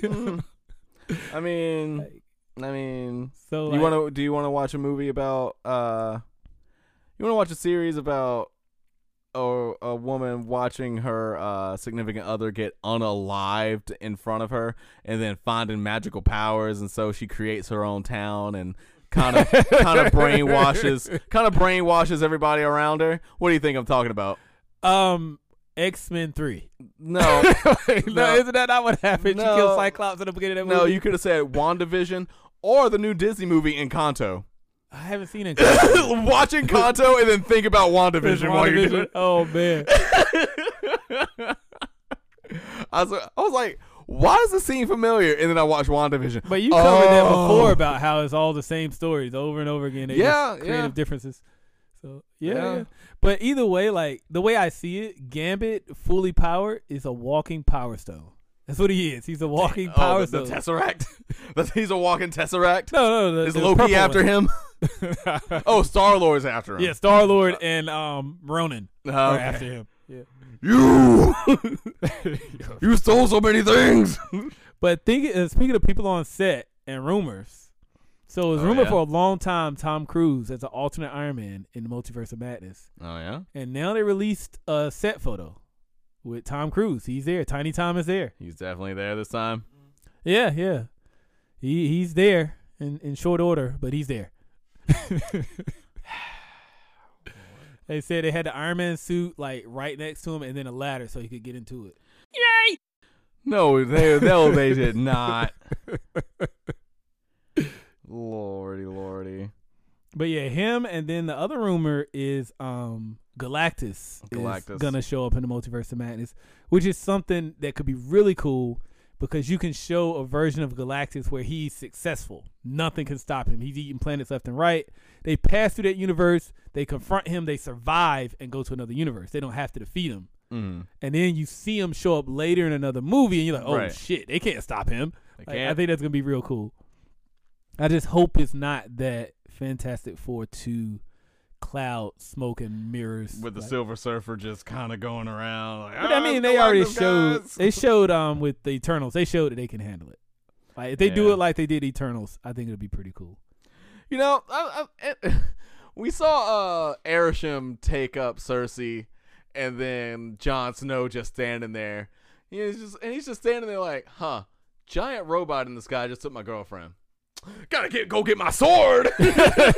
I mean like, I mean so you like, want to do you want to watch a movie about uh you want to watch a series about a, a woman watching her uh, significant other get unalived in front of her and then finding magical powers, and so she creates her own town and kind of kind of brainwashes kind of brainwashes everybody around her. What do you think I'm talking about? Um, X-Men three. No. no, no. Isn't that not what happened? No. She killed Cyclops at the beginning of that No, movie. you could have said WandaVision or the new Disney movie Encanto. I haven't seen it. Watch Encanto and then think about WandaVision, while you're doing it. Oh man. I was I was like, why does this seem familiar? And then I watched WandaVision. But you covered oh. that before about how it's all the same stories over and over again. They yeah, just creative yeah. differences. So yeah, Yeah. yeah. But either way, like the way I see it, Gambit fully powered is a walking power stone. That's what he is. He's a walking power oh, the, stone. the Tesseract. He's a walking Tesseract. No, no. The, is the Loki after one. him? Oh, Star Lord's after him. Yeah, Star Lord and um Ronan uh, are okay. after him. Yeah. You, you stole so many things. But think, uh, speaking of people on set and rumors, so it was oh, rumored yeah? for a long time Tom Cruise as an alternate Iron Man in the Multiverse of Madness. Oh yeah. And now they released a set photo with Tom Cruise. He's there. Tiny Tom is there. He's definitely there this time. Yeah, yeah. He he's there in, in short order, but he's there. They said they had the Iron Man suit like right next to him and then a ladder so he could get into it. Yay! No, they no, they did not. Lordy, lordy. But yeah, him, and then the other rumor is um Galactus, Galactus is gonna show up in the Multiverse of Madness, which is something that could be really cool because you can show a version of Galactus where he's successful. Nothing can stop him. He's eating planets left and right. They pass through that universe, they confront him, they survive and go to another universe. They don't have to defeat him. Mm. And then you see him show up later in another movie and you're like, oh right. shit, they can't stop him. They Like, can't. I think that's gonna be real cool. I just hope it's not that Fantastic Four two cloud smoke and mirrors With the like, Silver Surfer just kind of going around. Like, But I "Ah, mean, it's they already Galactus, showed. guys." They showed um with the Eternals. They showed that they can handle it. Like if they do Yeah. it like they did Eternals, I think it'll be pretty cool. You know, I, I, it, we saw uh, Arishem take up Cersei, and then Jon Snow just standing there. He's just and he's just standing there like, huh? Giant robot in the sky just took my girlfriend. Gotta get go get my sword. like,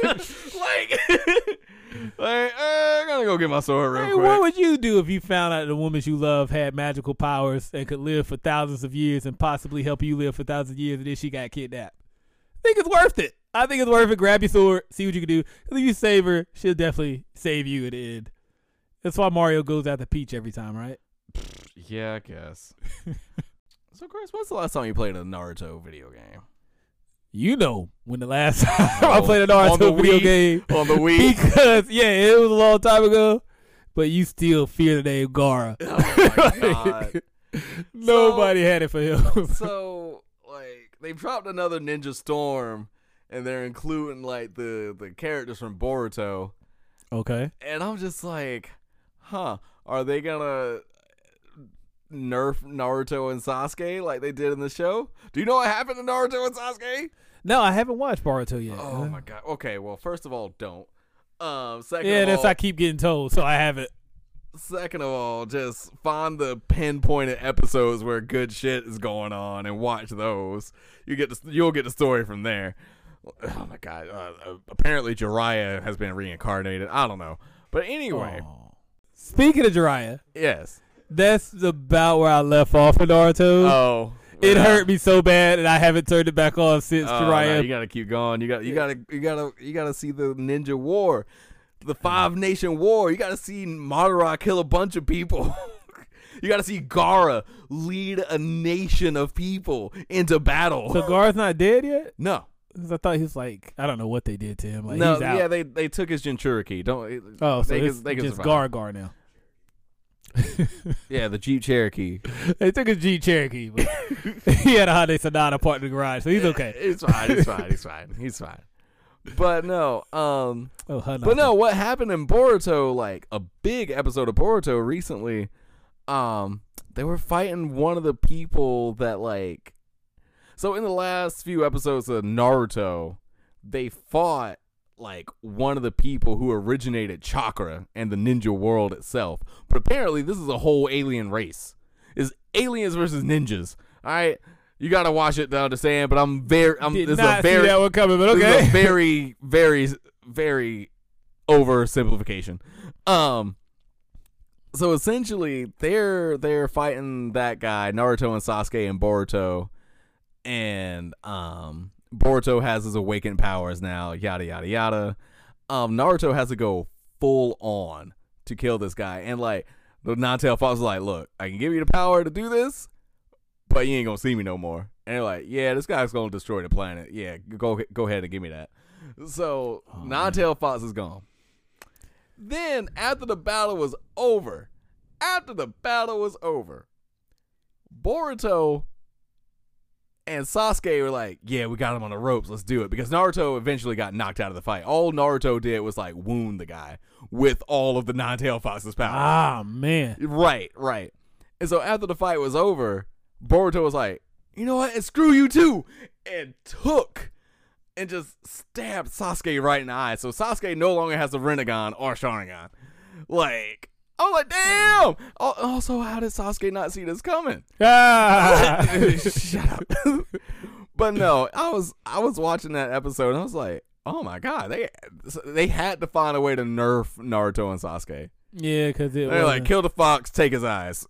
like uh, gotta go get my sword real Hey, quick. what would you do if you found out the woman you love had magical powers and could live for thousands of years and possibly help you live for thousands of years, and then she got kidnapped? I think it's worth it. I think it's worth it. Grab your sword, see what you can do. If you save her, she'll definitely save you at the end. That's why Mario goes after Peach every time, right? Yeah, I guess. So, Chris, when's the last time you played a Naruto video game? You know when the last time I Oh, played a on the Naruto video Wii? game. On the Wii? Because, yeah, it was a long time ago, but you still fear the name Gaara. Oh, my God. Nobody had it for him. So, like, they dropped another Ninja Storm, and they're including like the the characters from Boruto, Okay. and I'm just like, huh, are they gonna nerf Naruto and Sasuke like they did in the show? Do you know what happened to Naruto and Sasuke? No, I haven't watched Boruto yet. Oh my god. Okay, well, first of all, don't. Um, second Yeah, of that's all, I keep getting told, so I haven't. second of all, just find the pinpointed episodes where good shit is going on and watch those. You get the, you'll get the story from there. Oh my god. Uh, apparently Jiraiya has been reincarnated. I don't know. But anyway, Oh. Speaking of Jiraiya, yes. that's about where I left off in Naruto. Oh. It well, hurt me so bad, and I haven't turned it back on since Oh, no, Jiraiya. you gotta keep going. You got you gotta you gotta you gotta see the ninja war, the five nation war. You gotta see Madara kill a bunch of people. You gotta see Gaara lead a nation of people into battle. So Gar's not dead yet? no, 'Cause I thought he was like, I don't know what they did to him. Like, no, he's out. yeah, they they took his Jinchuriki. Don't. oh, so they it's can, they can just survive. Gar Gar now. Yeah, the Jeep Cherokee. They took his Jeep Cherokee, but he had a Hyundai Sonata parked in the garage, so he's okay. It's fine. It's fine. He's fine. He's fine. But no, um. Oh, Hyundai. But no, what happened in Boruto, like a big episode of Boruto recently, um, they were fighting one of the people that like, so in the last few episodes of Naruto, they fought like one of the people who originated chakra and the ninja world itself. But apparently this is a whole alien race. It's aliens versus ninjas. All right. You gotta watch it to understand, but I'm very, I'm Did this not is a very, see that one coming, but this okay. is a very, very, very oversimplification. Um, so essentially, they're they're fighting that guy, Naruto and Sasuke and Boruto, and um, Boruto has his awakened powers now. Yada yada yada. Um, Naruto has to go full on to kill this guy, and like the Nine-Tailed Fox is like, look, I can give you the power to do this, but you ain't gonna see me no more. And they're like, yeah, this guy's gonna destroy the planet. Yeah, go go ahead and give me that. So Oh, Nine-Tailed Fox is gone. Then after the battle was over, after the battle was over, Boruto and Sasuke were like, yeah, we got him on the ropes. Let's do it. Because Naruto eventually got knocked out of the fight. All Naruto did was like wound the guy with all of the Nine-Tailed Fox's power. Ah, man. Right, right. And so after the fight was over, Boruto was like, you know what? And screw you too. And took and just stabbed Sasuke right in the eye. So Sasuke no longer has the Rinnegan or Sharingan. Like, I'm like, damn. Al- Also, how did Sasuke not see this coming? Ah. Shut up. But no, I was I was watching that episode and I was like, oh my god, they they had to find a way to nerf Naruto and Sasuke. Yeah, because it They're was like, kill the fox, take his eyes.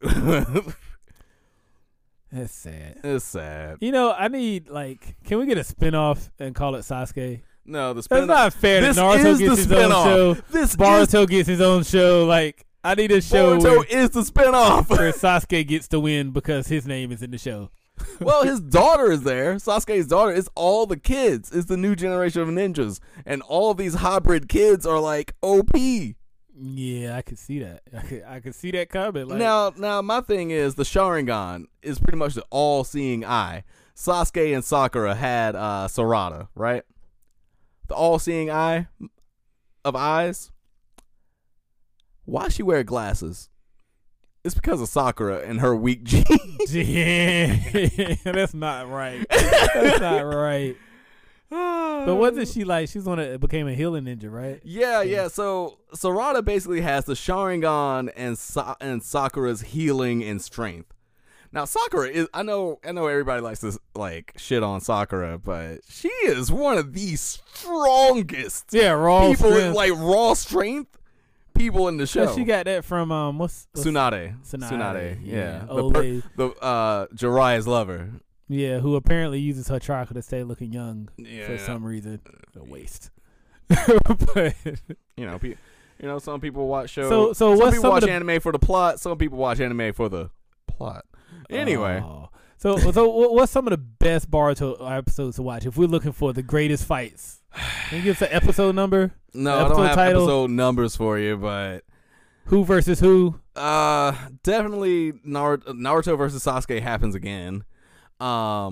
That's sad. It's sad. You know, I need, like, can we get a spinoff and call it Sasuke? No, the That's spin not fair This that Naruto is gets the his own spinoff. show. This Boruto gets his own show. Like, I need a is show Boruto where, is the spinoff. where Sasuke gets to win because his name is in the show. Well, his daughter is there. Sasuke's daughter is all the kids. It's the new generation of ninjas, and all of these hybrid kids are like O P. Yeah, I could see that. I could, I could see that coming. Like, now, now my thing is the Sharingan is pretty much the all-seeing eye. Sasuke and Sakura had uh, Sarada, right? The all-seeing eye of eyes. Why she wear glasses? It's because of Sakura and her weak genes. yeah, that's not right. That's not right. But wasn't she like, she's one that became a healing ninja, right? Yeah, yeah. So Sarada basically has the Sharingan and Sa- and Sakura's healing and strength. Now Sakura is, I know, I know everybody likes to like shit on Sakura, but she is one of the strongest Yeah, raw people, with, strength. like raw strength people in the show. Yeah, she got that from um what's, what's Tsunade. Tsunade, Tsunade, yeah. yeah. The, Old per- lady. the uh, Jiraiya's lover. Yeah, who apparently uses her chakra to stay looking young Yeah. for some reason. A waste. But You know, pe- you know, some people watch shows. So- so some what's people some of watch the- anime for the plot. Some people watch anime for the plot. Anyway, Oh. so so what- what's some of the best Boruto episodes to watch if we're looking for the greatest fights? Can you give us an episode number? no, the I don't episode have title? episode numbers for you, but Who versus who? uh, definitely Naruto, Naruto versus Sasuke happens again. Um,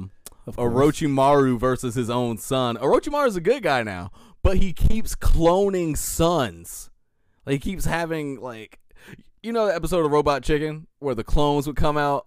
Of course. Orochimaru versus his own son. Orochimaru's a good guy now, but he keeps cloning sons. Like, he keeps having, like, you know the episode of Robot Chicken where the clones would come out?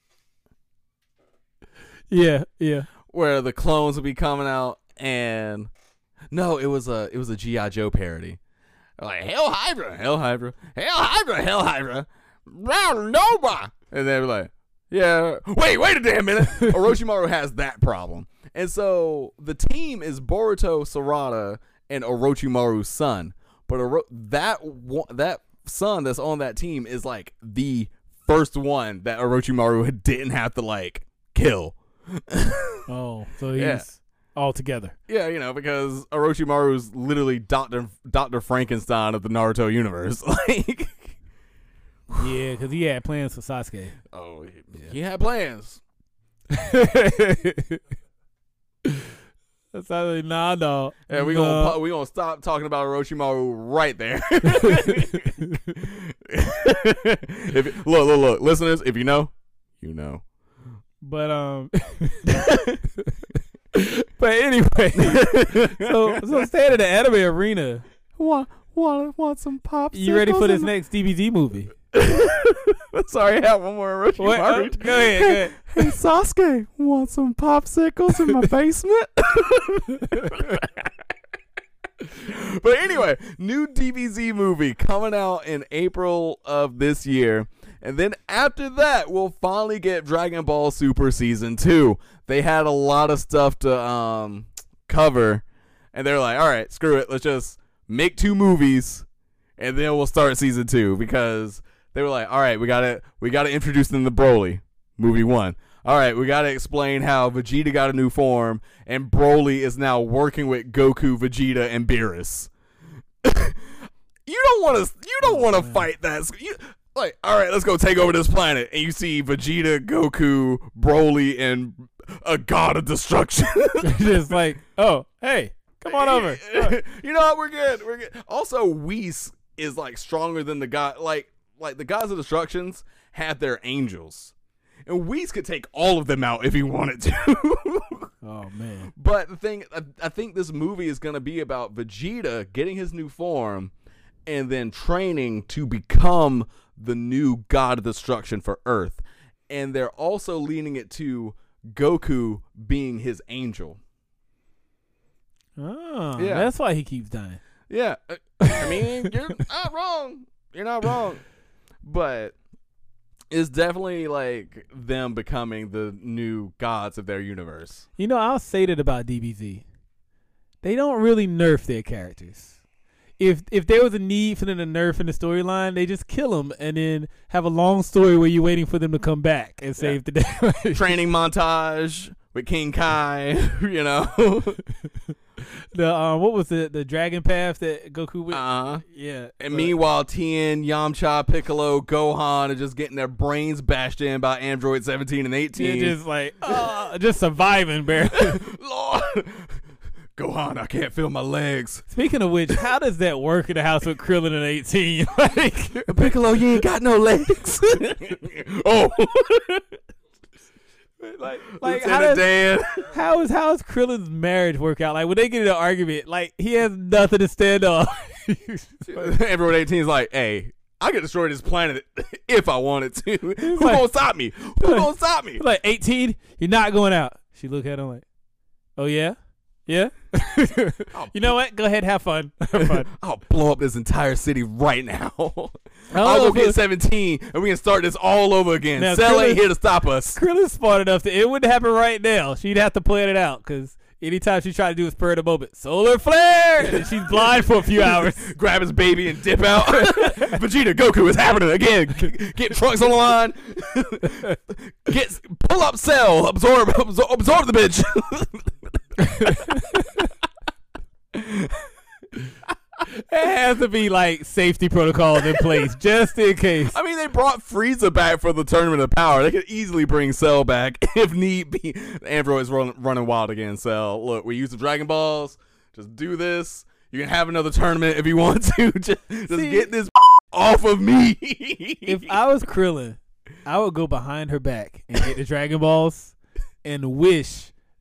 Yeah, yeah. Where the clones would be coming out, and no, it was a it was a G I. Joe parody. Like, Hell Hydra, Hell Hydra, Hell Hydra, Hell Hydra, round Nova. And they were like, yeah, wait, wait a damn minute. Orochimaru has that problem. And so the team is Boruto, Sarada, and Orochimaru's son. But Oro- that that son that's on that team is like the first one that Orochimaru didn't have to like kill. Oh, so he's Yeah. all together. Yeah, you know, because Orochimaru's literally Doctor Doctor Frankenstein of the Naruto universe. Like, Yeah, because he had plans for Sasuke. oh, he, he had plans. That's how they nah, no. Yeah, we no. gonna we gonna stop talking about Orochimaru right there. if, look, look, look, listeners, if you know, you know. But um, but anyway, so so staying in the anime arena. Want want want some popsicles? You ready for this in next D B Z movie? my- Sorry, I have one more Orochimaru. What? Oh, go ahead, go ahead. Hey Sasuke, want some popsicles in my basement? But anyway, new D B Z movie coming out in April of this year. And then after that, we'll finally get Dragon Ball Super Season two. They had a lot of stuff to um cover. And they're like, all right, screw it. Let's just make two movies. And then we'll start Season two. Because they were like, all right, we got to we gotta introduce them to Broly. Movie one. All right, we got to explain how Vegeta got a new form. And Broly is now working with Goku, Vegeta, and Beerus. You don't want to. You don't want to fight that. You, like, all right, let's go take over this planet, and you see Vegeta, Goku, Broly, and a god of destruction. Just like, oh, hey, come on over. You know what? We're good. We're good. Also, Whis is like stronger than the god. Like, like the gods of destructions had their angels, and Whis could take all of them out if he wanted to. Oh man. But the thing, I, I think this movie is going to be about Vegeta getting his new form and then training to become the new god of destruction for Earth. And they're also leaning it to Goku being his angel. Oh, Yeah. that's why he keeps dying. Yeah. uh, I mean, you're not wrong. You're not wrong. But it's definitely like them becoming the new gods of their universe. You know, I'll say that about D B Z. They don't really nerf their characters. If if there was a need for them to nerf in the storyline, they just kill them and then have a long story where you're waiting for them to come back and save the day. Training montage with King Kai, you know. The um, what was the the Dragon Path that Goku went? Uh-huh. Yeah. And but- meanwhile, Tien, Yamcha, Piccolo, Gohan are just getting their brains bashed in by Android seventeen and eighteen. You're just like, uh, just surviving, barely. Lord, Gohan, I can't feel my legs. Speaking of which, how does that work in the house with Krillin and eighteen? Like, Piccolo, you ain't got no legs. Oh, like, like how, Lieutenant does, Dan. how is how is Krillin's marriage work out? Like, when they get in an argument, like he has nothing to stand on. Android eighteen is like, hey, I could destroy this planet if I wanted to. Who like- gonna stop me? Who gonna stop me? Like eighteen, you're not going out. She look at him like, oh yeah, yeah. You know what? Go ahead, have fun. Have fun. I'll blow up this entire city right now. I don't I'll know go if get it- seventeen, and we can start this all over again. Now, Cell ain't Krillin- here to stop us. Krillin's smart enough that it wouldn't happen right now. She'd have to plan it out because anytime she tried to do a spur of the moment, solar flare, and then she's blind for a few hours. Grab his baby and dip out. Vegeta, Goku is happening again. G- Get Trunks on the line. Get pull up Cell. Absorb, absorb, absorb the bitch. It has to be like safety protocols in place just in case. I mean, they brought Frieza back for the Tournament of Power. They could easily bring Cell back if need be. The android's run, running wild again. Cell, look, we use the Dragon Balls. Just do this. You can have another tournament if you want to. Just, just See, get this off of me. If I was Krillin, I would go behind her back and get the Dragon Balls and wish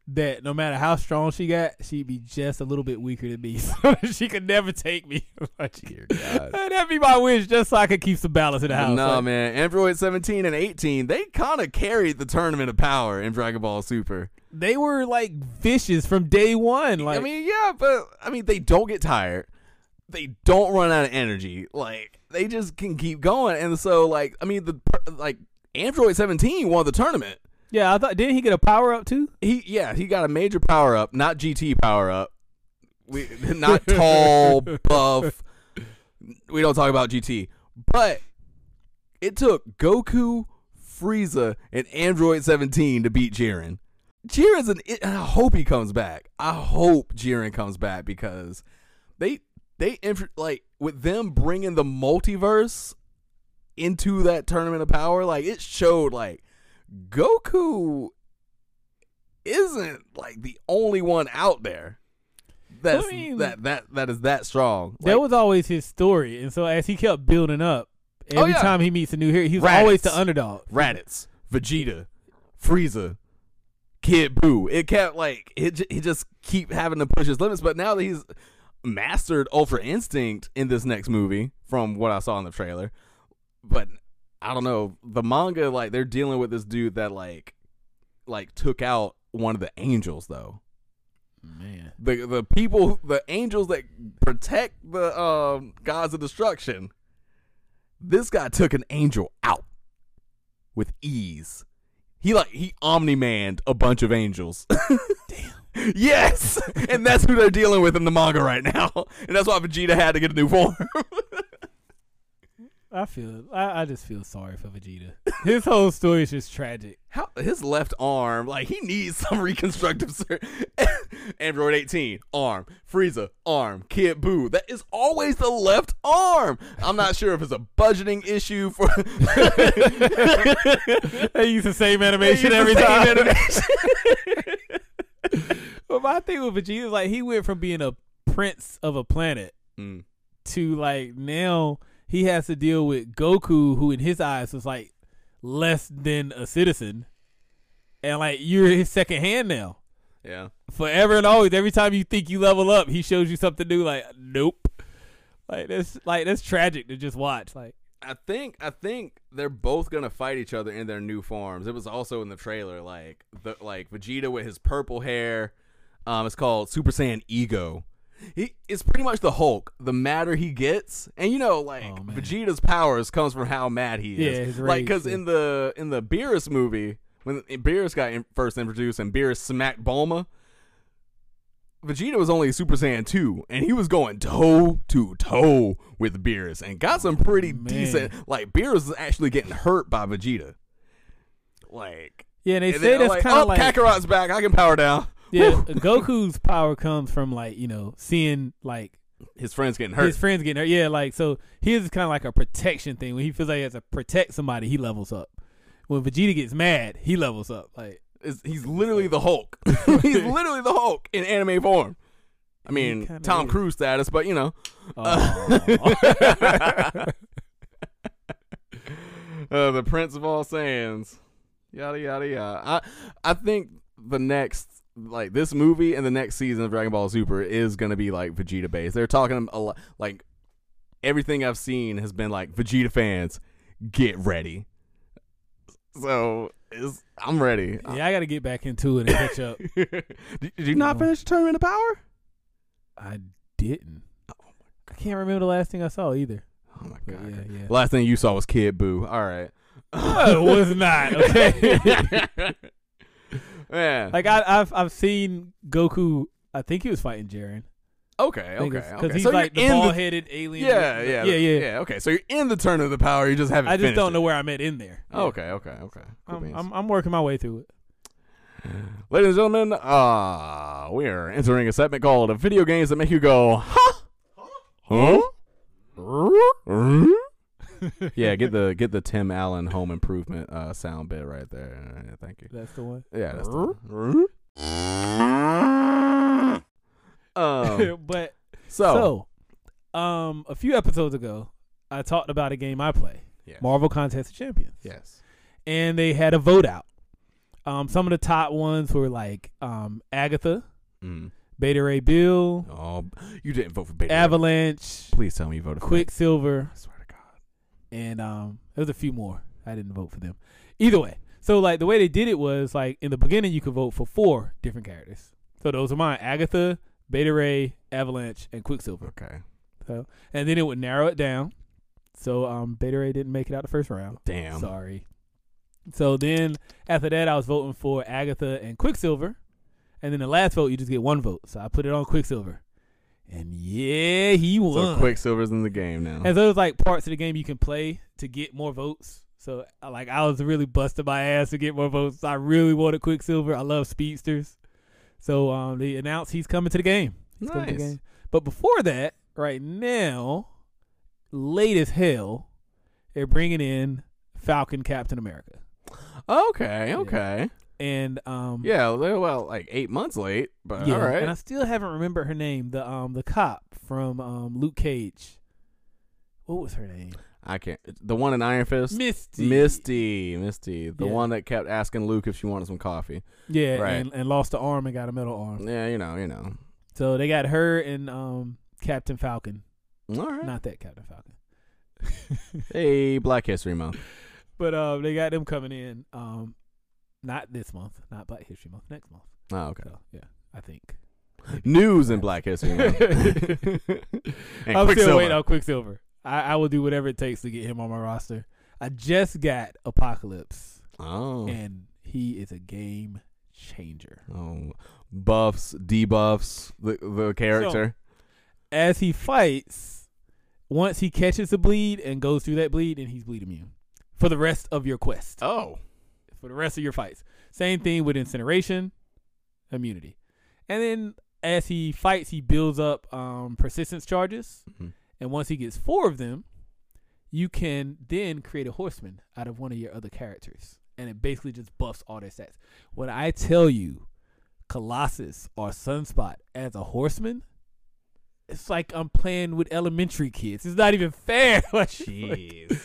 that no matter how strong she got, she'd be just a little bit weaker than me. So she could never take me. Like, Dear God. that'd be my wish, just so I could keep some balance in the house. No, like, man. Android seventeen and eighteen, they kind of carried the Tournament of Power in Dragon Ball Super. They were like vicious from day one. Like, I mean, yeah, but I mean, they don't get tired. They don't run out of energy. Like, they just can keep going. And so, like, I mean, the like Android seventeen won the tournament. yeah, I thought didn't he get a power up too? He yeah, he got a major power up, not G T power up. We not tall, buff. We don't talk about G T. But it took Goku, Frieza, and Android seventeen to beat Jiren. Jiren's an I hope he comes back. I hope Jiren comes back because they they like with them bringing the multiverse into that Tournament of Power, like it showed like Goku isn't like the only one out there that's I mean, that that that is that strong. That Like, was always his story, and so as he kept building up, every Oh, yeah. time he meets a new hero, he was Raditz. always the underdog. Raditz, Vegeta, Frieza, Kid Buu. It kept like it. j- He just keep having to push his limits. But now that he's mastered Ultra Instinct in this next movie, from what I saw in the trailer, but I don't know the manga. Like they're dealing with this dude that like like took out one of the angels though. Man, The the people, the angels that protect the um, gods of destruction. This guy took an angel out with ease. He like he omni-manned a bunch of angels. Damn. Yes, and that's who they're dealing with in the manga right now, and that's why Vegeta had to get a new form. I feel I, I just feel sorry for Vegeta. His whole story is just tragic. How his left arm, like he needs some reconstructive surgery. Android eighteen, arm. Frieza, arm. Kid Buu, that is always the left arm. I'm not sure if it's a budgeting issue for. They use the same animation They use every the same time. animation. But my thing with Vegeta is like he went from being a prince of a planet Mm. to like now he has to deal with Goku, who in his eyes was like less than a citizen, and like you're his second hand now. Yeah. Forever and always, every time you think you level up, he shows you something new. Like, nope. Like that's like that's tragic to just watch. Like, I think I think they're both gonna fight each other in their new forms. It was also in the trailer, like the like Vegeta with his purple hair. Um, it's called Super Saiyan Ego. He it's pretty much the Hulk. The madder he gets, and you know, like Oh, man. Vegeta's powers comes from how mad he is. Yeah, his like rage, because yeah. in the in the Beerus movie, when Beerus got in, first introduced and Beerus smacked Bulma, Vegeta was only Super Saiyan two, and he was going toe to toe with Beerus, and got some pretty man. decent. Like Beerus is actually getting hurt by Vegeta. Like, yeah, and they and say then, that's like, kind of oh, like Kakarot's back. I can power down. yeah. Whew. Goku's power comes from like you know seeing like His friends getting hurt. his friends getting hurt. Yeah, like so his is kind of like a protection thing. When he feels like he has to protect somebody, he levels up. When Vegeta gets mad, he levels up. Like Is he's literally the Hulk. He's literally the Hulk in anime form. I mean, kinda Tom is. Cruise status, but you know. oh. uh, the Prince of all Saiyans. Yada yada yada. I I think the next like this movie and the next season of Dragon Ball Super is gonna be like Vegeta based. They're talking a lot like everything I've seen has been like Vegeta fans, get ready. So it's, I'm ready. yeah, I got to get back into it and catch up. did, did you not finish Tournament of Power? I didn't. I can't remember the last thing I saw either. Oh my But god. yeah, yeah. The last thing you saw was Kid Buu. All right. No, it was not. Okay. Man. Like I, I've I've seen Goku. I think he was fighting Jiren. okay, Because okay, okay. he's so like the you're in bald headed alien. yeah, yeah, yeah, yeah. yeah. Okay, so you're in the Tournament of the Power. You just haven't. I just finished don't it. know where I'm at in there. Yeah. Okay, okay, okay. Cool I'm, beans. I'm I'm working my way through it. Ladies and gentlemen, uh, we are entering a segment called "Video Games That Make You Go Huh." Huh? Yeah, get the get the Tim Allen Home Improvement uh, sound bit right there. Uh, thank you. That's the one. Yeah, that's the one. Um, but so, so, um, a few episodes ago, I talked about a game I play, yes. Marvel Contest of Champions, yes. and they had a vote out Um, some of the top ones were like um, Agatha, Mm. Beta Ray Bill, Oh, you didn't vote for Beta Ray. Avalanche, Please tell me you voted for Quicksilver, I swear to God. and um, there was a few more. I didn't vote for them. Either way, so like the way they did it was like in the beginning you could vote for four different characters. So those are mine: Agatha, Beta Ray, Avalanche, and Quicksilver. Okay. So and then it would narrow it down. So um, Beta Ray didn't make it out the first round. Damn. Sorry. So then after that, I was voting for Agatha and Quicksilver. And then the last vote, you just get one vote. So I put it on Quicksilver. And yeah, he won. So Quicksilver's in the game now. And so there's like parts of the game you can play to get more votes. So like I was really busting my ass to get more votes. I really wanted Quicksilver. I love speedsters. So um, they announced he's coming to the game. He's Nice. coming to the game. But before that, right now, late as hell, they're bringing in Falcon Captain America. Okay, okay. And um Yeah, they're, well, like eight months late, but yeah, all right. and I still haven't remembered her name. The um the cop from um Luke Cage. What was her name? I can't. The one in Iron Fist? Misty. Misty. Misty. The Yeah. one that kept asking Luke if she wanted some coffee. Yeah, Right. and, and lost the arm and got a metal arm. Yeah, you know, you know. So they got her and um Captain Falcon. All right. Not that Captain Falcon. Hey, Black History Month. But um they got them coming in. Um not this month, not Black History Month, next month. Oh, okay. So yeah, I think. News in Black History Month. and I'm still Quicksilver. waiting on Quicksilver. I, I will do whatever it takes to get him on my roster. I just got Apocalypse, Oh. and he is a game changer. Oh. Buffs, debuffs, the the character. As he fights, once he catches a bleed and goes through that bleed, and he's bleed immune for the rest of your quest. Oh. For the rest of your fights. Same thing with incineration, immunity. And then as he fights, he builds up um, persistence charges. Mm-hmm. And once he gets four of them, you can then create a horseman out of one of your other characters. And it basically just buffs all their stats. When I tell you Colossus or Sunspot as a horseman, it's like I'm playing with elementary kids. It's not even fair. Like, Jeez.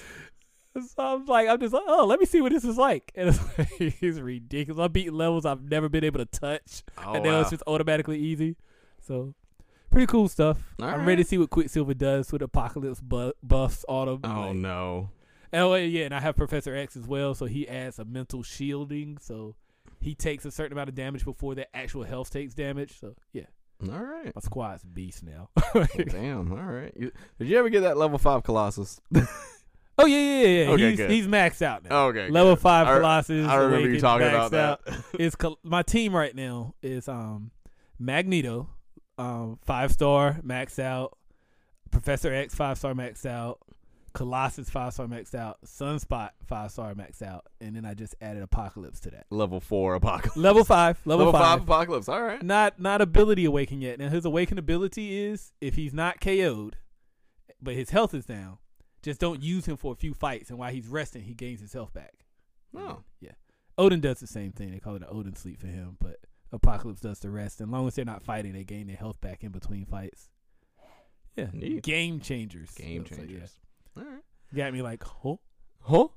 so I'm like, I'm just like, oh, let me see what this is like. And it's, like, it's ridiculous. I'm beating levels I've never been able to touch. Oh, and now wow. it's just automatically easy. So, pretty cool stuff. All I'm right. ready to see what Quicksilver does with Apocalypse bu- buffs, auto. Oh, like, no. Oh, yeah, and I have Professor X as well, so he adds a mental shielding. So, he takes a certain amount of damage before the actual health takes damage. So, yeah, All right. my squad's beast now. Well, damn. All right. You, did you ever get that level five Colossus? Oh, yeah, yeah, yeah. Okay, he's, good. he's maxed out now. Okay. Level good. five I- Colossus. I remember you Awakened, talking maxed about that. out. It's Col- my team right now is um Magneto, um five star maxed out, Professor X five star maxed out, Colossus five star maxed out, Sunspot five star maxed out, and then I just added Apocalypse to that. Level four Apocalypse. Level five, level, Level five five. Apocalypse. All right. Not not ability awaken yet. Now his awaken ability is if he's not K O'd, but his health is down. Just don't use him for a few fights, and while he's resting, he gains his health back. Oh. Yeah. Odin does the same thing. They call it an Odin sleep for him, but Apocalypse does the rest. And as long as they're not fighting, they gain their health back in between fights. Yeah. Neat. Game changers. Game So, so, yeah. changers. All right. Got me like, oh. Huh?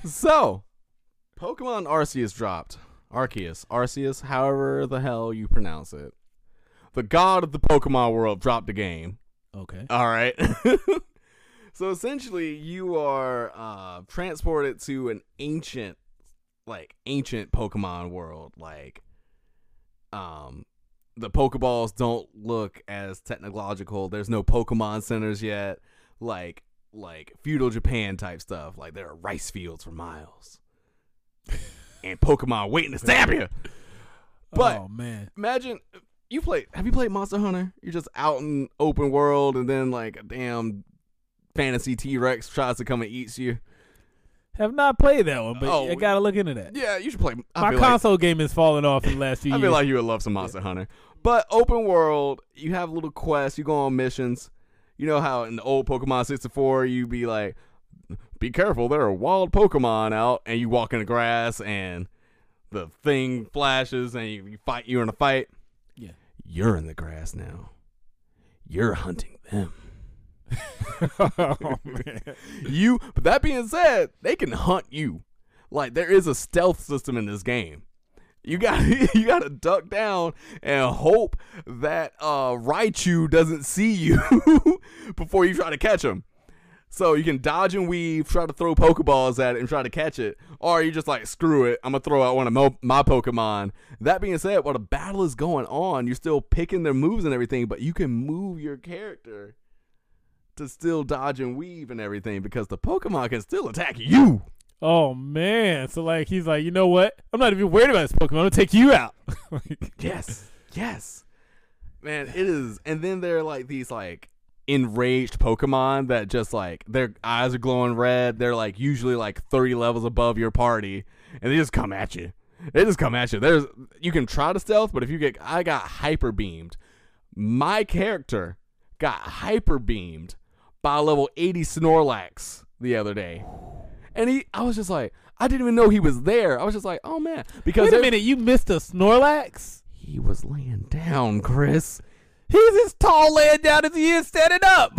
So, Pokemon Arceus dropped. Arceus. Arceus, however the hell you pronounce it. The god of the Pokemon world dropped the game. Okay. All right. So essentially, you are uh, transported to an ancient, like ancient Pokemon world. Like, um, the Pokeballs don't look as technological. There's no Pokemon centers yet. Like, like feudal Japan type stuff. Like there are rice fields for miles, and Pokemon waiting to stab you. But oh, man. imagine you play. Have you played Monster Hunter? You're just out in open world, and then like a damn fantasy T-Rex tries to come and eats you. Have not played that one, but Oh, I got to look into that. Yeah, you should play. I My feel like, console game has fallen off in the last few I years. feel like you would love some Monster Hunter. But open world, you have little quests. You go on missions. You know how in the old Pokemon sixty-four, you be like, be careful, there are wild Pokemon out. And you walk in the grass and the thing flashes and you, you fight. You're in a fight. Yeah. You're in the grass now. You're hunting them. Oh, man. You, but that being said, they can hunt you. Like there is a stealth system in this game. You got you got to duck down and hope that uh, Raichu doesn't see you before you try to catch him. So you can dodge and weave, try to throw Pokeballs at it and try to catch it, or you just like, screw it, I'm gonna throw out one of mo- my Pokemon. That being said, while the battle is going on, you're still picking their moves and everything, but you can move your character to still dodge and weave and everything because the Pokemon can still attack you. Oh man! So like he's like, you know what? I'm not even worried about this Pokemon. I'm gonna take you out. Yes, yes, man. It is, and then they're like these like enraged Pokemon that just like their eyes are glowing red. They're like usually like thirty levels above your party, and they just come at you. They just come at you. There's you can try to stealth, but if you get, I got hyper beamed. My character got hyper beamed by a level eighty Snorlax the other day. And he, I was just like, I didn't even know he was there. I was just like, oh man, because wait a minute, you missed a Snorlax? He was laying down, Chris. He's as tall laying down as he is standing up.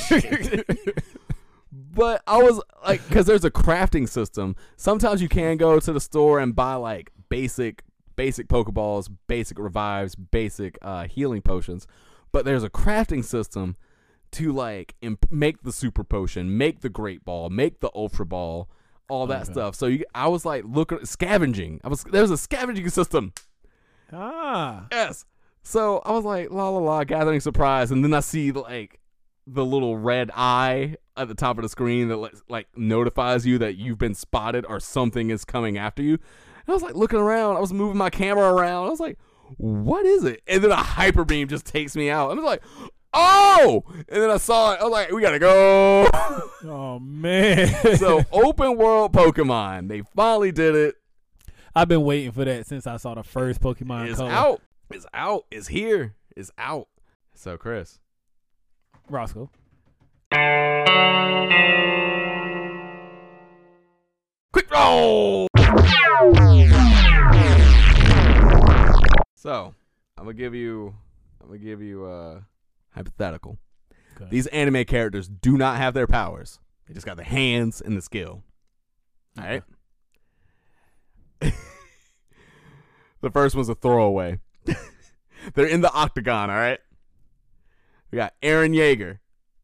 But I was like, because there's a crafting system. Sometimes you can go to the store and buy like basic, basic Pokeballs, basic revives, basic uh, healing potions. But there's a crafting system to like imp- make the super potion, make the great ball, make the ultra ball, all that okay. stuff. So you, I was like looking scavenging. I was there was a scavenging system. Ah, yes. So I was like la la la, gathering surprise, and then I see like the little red eye at the top of the screen that like, like notifies you that you've been spotted or something is coming after you. And I was like looking around. I was moving my camera around. I was like, what is it? And then a hyper beam just takes me out. I was like, oh! And then I saw it. I was like, we gotta go. Oh man. So open world Pokemon. They finally did it. I've been waiting for that since I saw the first Pokemon It's color. out. It's out. It's here. It's out. So Chris. Roscoe. Quick roll! So, I'm gonna give you I'm gonna give you uh hypothetical. Okay. These anime characters do not have their powers. They just got the hands and the skill. All right. The first one's a throwaway. They're in the octagon, all right? We got Eren Yeager.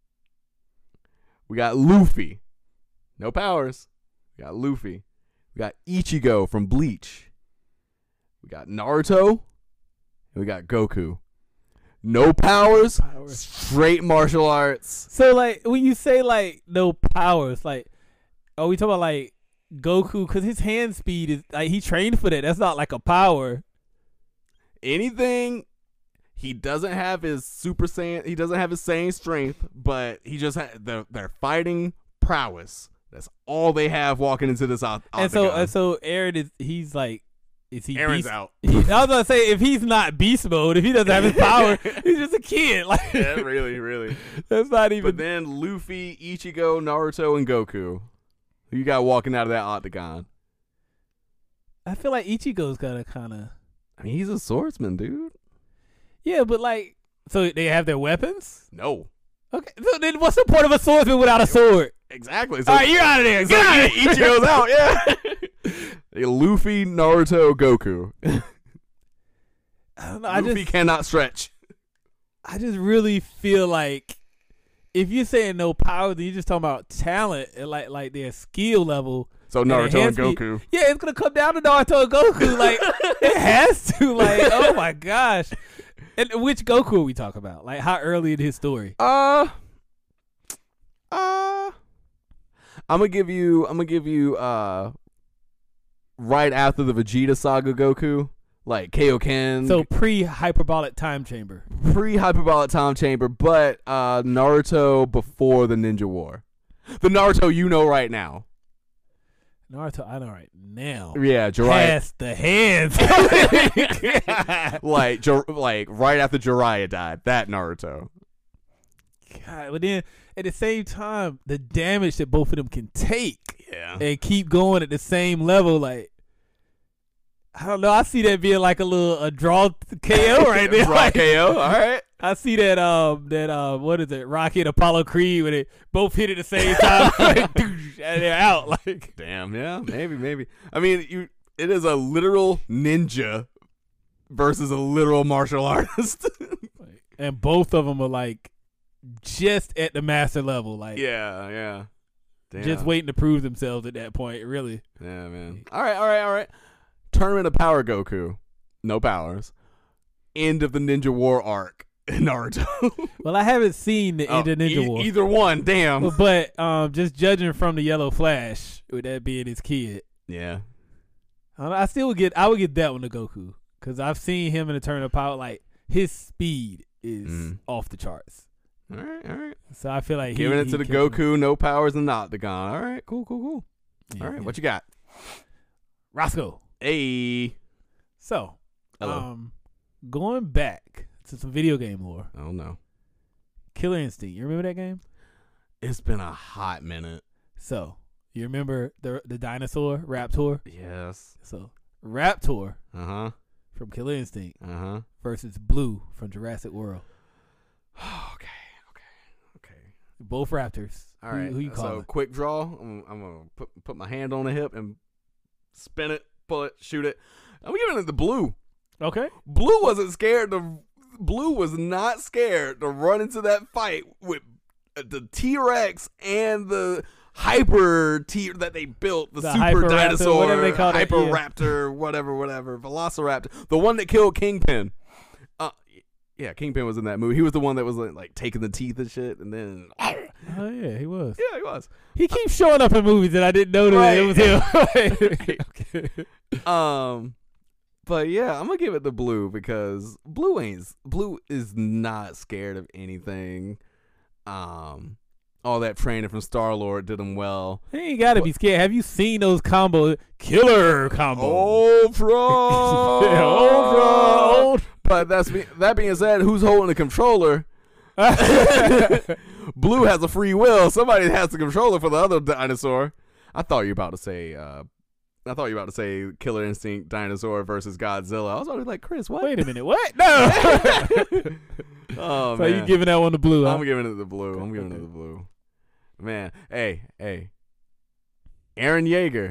We got Luffy. No powers. We got Luffy. We got Ichigo from Bleach. We got Naruto. And we got Goku. No powers, Powers. straight martial arts. So like when you say like no powers, like are we talking about like Goku? Because his hand speed is like he trained for that. That's not like a power. Anything, he doesn't have his Super Saiyan. He doesn't have his Saiyan strength, but he just ha- they're, they're fighting prowess. That's all they have walking into this oct- octagon. And so and so Eren is he's like is he Eren's beast? out. He, I was gonna say if he's not beast mode, if he doesn't have his power, he's just a kid. Like Yeah, really, really. that's not even. But then Luffy, Ichigo, Naruto, and Goku. Who you got walking out of that octagon? I feel like Ichigo's gotta kind of. I mean, he's a swordsman, dude. Yeah, but like, so they have their weapons. No. Okay, so then what's the point of a swordsman without a sword? Exactly. So, All right, you're out of there. so Get out of here. Ichigo's out, yeah. Hey, Luffy, Naruto, Goku. I don't know. I Luffy just, cannot stretch. I just really feel like if you're saying no power, then you're just talking about talent and like like their skill level. So And Naruto and enhanced me- Goku. Yeah, it's gonna come down to Naruto and Goku. Like it has to. Like oh my gosh. And which Goku are we talking about? Like how early in his story? Uh, uh, I'm gonna give you. I'm gonna give you. Uh, right after the Vegeta saga, Goku, like Kaioken. So pre hyperbolic time chamber. pre hyperbolic time chamber, but uh, Naruto before the Ninja War. The Naruto you know right now. Naruto, I know right now. Yeah, Jiraiya. Past the hands. like, Jir- like right after Jiraiya died. That Naruto. God, but then at the same time, the damage that both of them can take Yeah. and keep going at the same level, like I don't know. I see that being like a little a draw K O right there. Draw Like, K O. All right. I see that um that um what is it? Rocky and Apollo Creed when they both hit at the same time like, and they're out. Like Damn. Yeah. Maybe. Maybe. I mean, you it is a literal ninja versus a literal martial artist. And both of them are like just at the master level, like yeah, yeah. Damn. just waiting to prove themselves at that point. Really. Yeah, man. All right, all right, all right. Tournament of Power Goku, no powers. End of the Ninja War arc in Naruto. Well, I haven't seen the Oh, end of Ninja e- War. Either one, damn. But um, just judging from the Yellow Flash, with that being his kid, Yeah. I, don't know, I still would get I would get that one to Goku because I've seen him in the Tournament of Power. Like his speed is Mm. off the charts. All right, all right. So I feel like he, Giving it he to the killed him. Goku, no powers and Octagon. All right, cool, cool, cool. Yeah, All right, yeah. what you got? Roscoe. Hey. So, Hello. um, going back to some video game lore, Oh, no. Killer Instinct. You remember that game? It's been a hot minute. So you remember the the dinosaur Raptor? Yes. So Raptor Uh-huh. from Killer Instinct Uh-huh. versus Blue from Jurassic World. okay, okay, okay. Both Raptors. All Who- right. Who, you so calling? quick draw. I'm, I'm gonna put put my hand on the hip and spin it, pull it, shoot it. I'm giving it the Blue. Okay. Blue wasn't scared to. Blue was not scared to run into that fight with the T-Rex and the hyper T that they built, the, The super Hyperraptor, dinosaur, whatever they call that, yeah. Hyperraptor, whatever, whatever, Velociraptor, the one that killed Kingpin. Uh, yeah, Kingpin was in that movie. He was the one that was like, like taking the teeth and shit, and then Oh yeah, he was. yeah, he was. He keeps showing up in movies that I didn't know that Right. it was him. Okay. Um, but yeah, I'm gonna give it the Blue because Blue ain't Blue is not scared of anything. Um, all that training from Star Lord did him well. He ain't gotta be scared. Have you seen those combo killer combos? Ultra, Yeah, Ultra, Ultra. But that's be- that being said, who's holding the controller? Blue has a free will. Somebody has the controller for the other dinosaur. I thought you were about to say. Uh, I thought you were about to say Killer Instinct dinosaur versus Godzilla. I was already like, Chris, what? Wait a minute, what? No. Oh so man, you giving that one to Blue? Huh? I'm giving it the Blue. I'm Okay, giving okay. it the Blue. Man, hey, hey, Aaron Yeager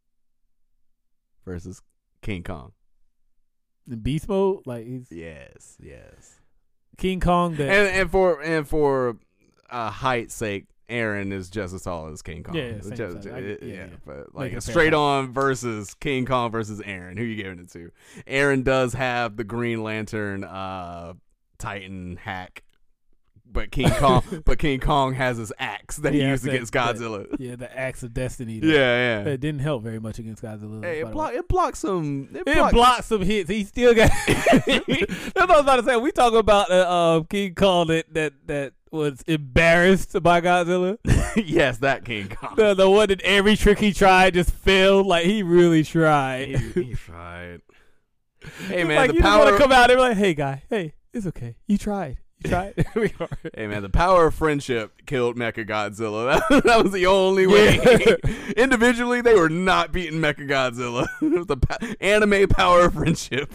versus King Kong. In beast mode, like he's Yes, yes. King Kong. That And and for and for uh, height's sake, Aaron is just as tall as King Kong. Yeah, same Just- size. I- yeah, yeah, yeah. but Like like a a fair straight fight. on versus King Kong versus Aaron. Who you giving it to? Aaron does have the Green Lantern uh, Titan hack, but King Kong, but King Kong has his axe that he Yeah, used that- against that- Godzilla. yeah, the axe of destiny. that- Yeah, yeah. It didn't help very much against Godzilla. Hey, by it the block way. it blocks some. It, It block- blocked some hits. He still got. That's what I was about to say. We talking about uh, uh, King Kong that, that that was embarrassed by Godzilla. yes, that King Kong. The the one that every trick he tried just failed. Like he really tried. he, he tried. Hey It's man, like the you just want power. to come out and be like, "Hey guy, hey, it's okay. You tried. You tried." We are. Hey man, the power of friendship killed Mechagodzilla. That, that was the only way. Yeah. Individually, they were not beating Mechagodzilla. It was the po- anime power of friendship.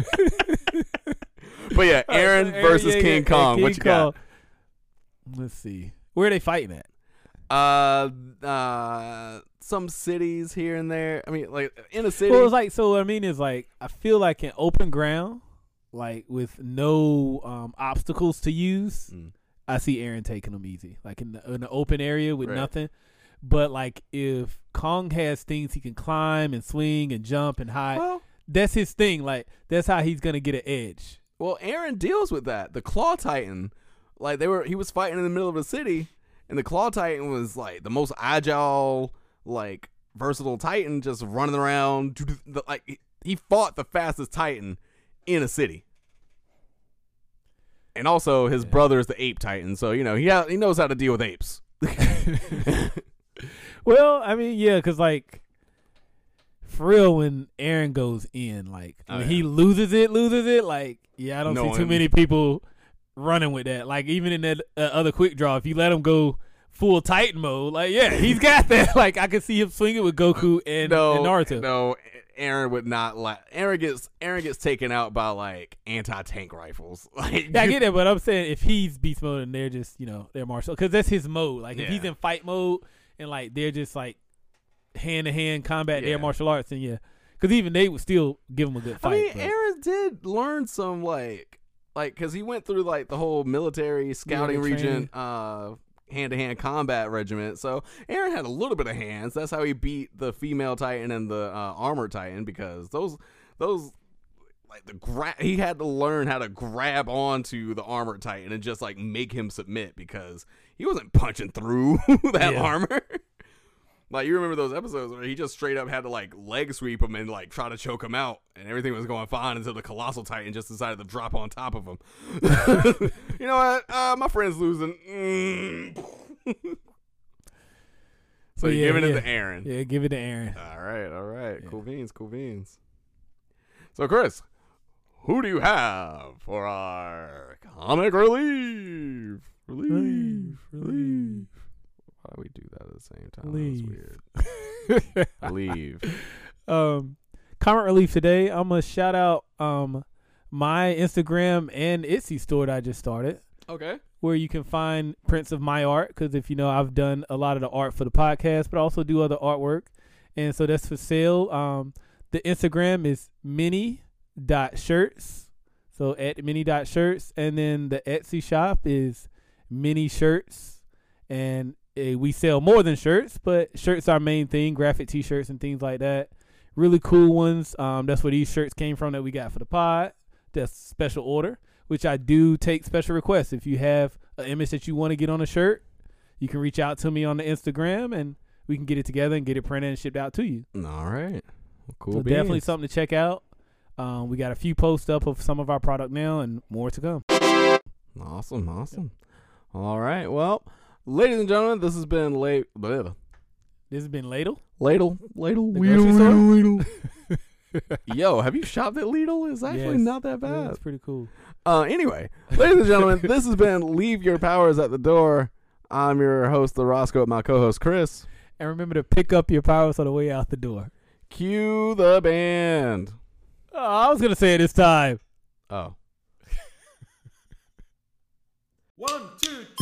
But yeah, Aaron Aaron versus Yeager King and Kong. King What you got? Kong. Let's see. Where are they fighting at? Uh, uh, some cities here and there. I mean, like in a city. Well, it's like so. What I mean is like I feel like in open ground, like with no um, obstacles to use, Mm. I see Aaron taking them easy. Like in the, in the open area with Right. nothing. But like if Kong has things he can climb and swing and jump and hide, Well, that's his thing. Like that's how he's gonna get an edge. well, Aaron deals with that. The Claw Titan, like they were, he was fighting in the middle of the city, and the Claw Titan was like the most agile, like versatile Titan, just running around. do- do- the- Like he- he fought the fastest Titan in a city, and also his Yeah. brother is the Ape Titan, so you know he ha- he knows how to deal with apes. Well, I mean, yeah, because like for real, when Aaron goes in, like Oh, when yeah. he loses it, loses it. Like, yeah, I don't No see too one- many people running with that. Like, even in that uh, other quick draw, if you let him go full Titan mode, like, yeah, he's got that. Like, I can see him swinging with Goku and, no, and Naruto. no, Aaron would not let Aaron gets Aaron gets taken out by like anti tank rifles. Like Yeah, I get that, but I'm saying if he's beast mode and they're just, you know, they're martial, because that's his mode. Like, if Yeah. he's in fight mode and like they're just like hand to hand combat, Yeah. they're martial arts, then yeah. Because even they would still give him a good fight. I mean, but- Aaron did learn some like, like, because he went through like the whole military scouting Yeah, region, uh, hand-to-hand combat regiment. So Aaron had a little bit of hands. That's how he beat the female Titan and the uh, armored Titan, because those, those. Like the gra- he had to learn how to grab onto the armored Titan and just like make him submit, because he wasn't punching through that Yeah. armor. Like, you remember those episodes where he just straight up had to like leg sweep him and like try to choke him out, and everything was going fine until the colossal Titan just decided to drop on top of him. You know what? Uh, my friend's losing. Mm. So But you're yeah, giving yeah. it to Aaron. Yeah, give it to Aaron. All right, all right. Yeah. Cool beans, cool beans. So, Chris, who do you have for our comic relief? Relief, relief. Why do we do that at the same time? Relief. That's weird. Leave. um, comment relief today. I'm gonna shout out um my Instagram and Etsy store that I just started, Okay. where you can find prints of my art. Because if you know, I've done a lot of the art for the podcast, but I also do other artwork, and so that's for sale. Um, the Instagram is mini dot shirts, so at mini dot shirts, and then the Etsy shop is mini shirts, and uh, we sell more than shirts, but shirts are our main thing, graphic t-shirts and things like that. Really cool ones. Um, that's where these shirts came from that we got for the pod. That's special order, which I do take special requests. If you have an image that you want to get on a shirt, you can reach out to me on the Instagram, and we can get it together and get it printed and shipped out to you. All right. Well, cool So beans. definitely something to check out. Um, we got a few posts up of some of our product now, and more to come. Awesome, awesome. All right. Well, ladies and gentlemen, this has been late. Ladle, This has been Ladle. ladle, ladle, The ladle, grocery store? ladle, ladle. Yo, have you shopped at Lidl? It's actually Yes. not that Yeah, bad. it's pretty cool. Uh, anyway, ladies and gentlemen, this has been Leave Your Powers at the Door. I'm your host, the Roscoe, my co-host, Chris. And remember to pick up your powers on the way out the door. Cue the band. Oh, I was gonna say it this time. Oh. One, two, three.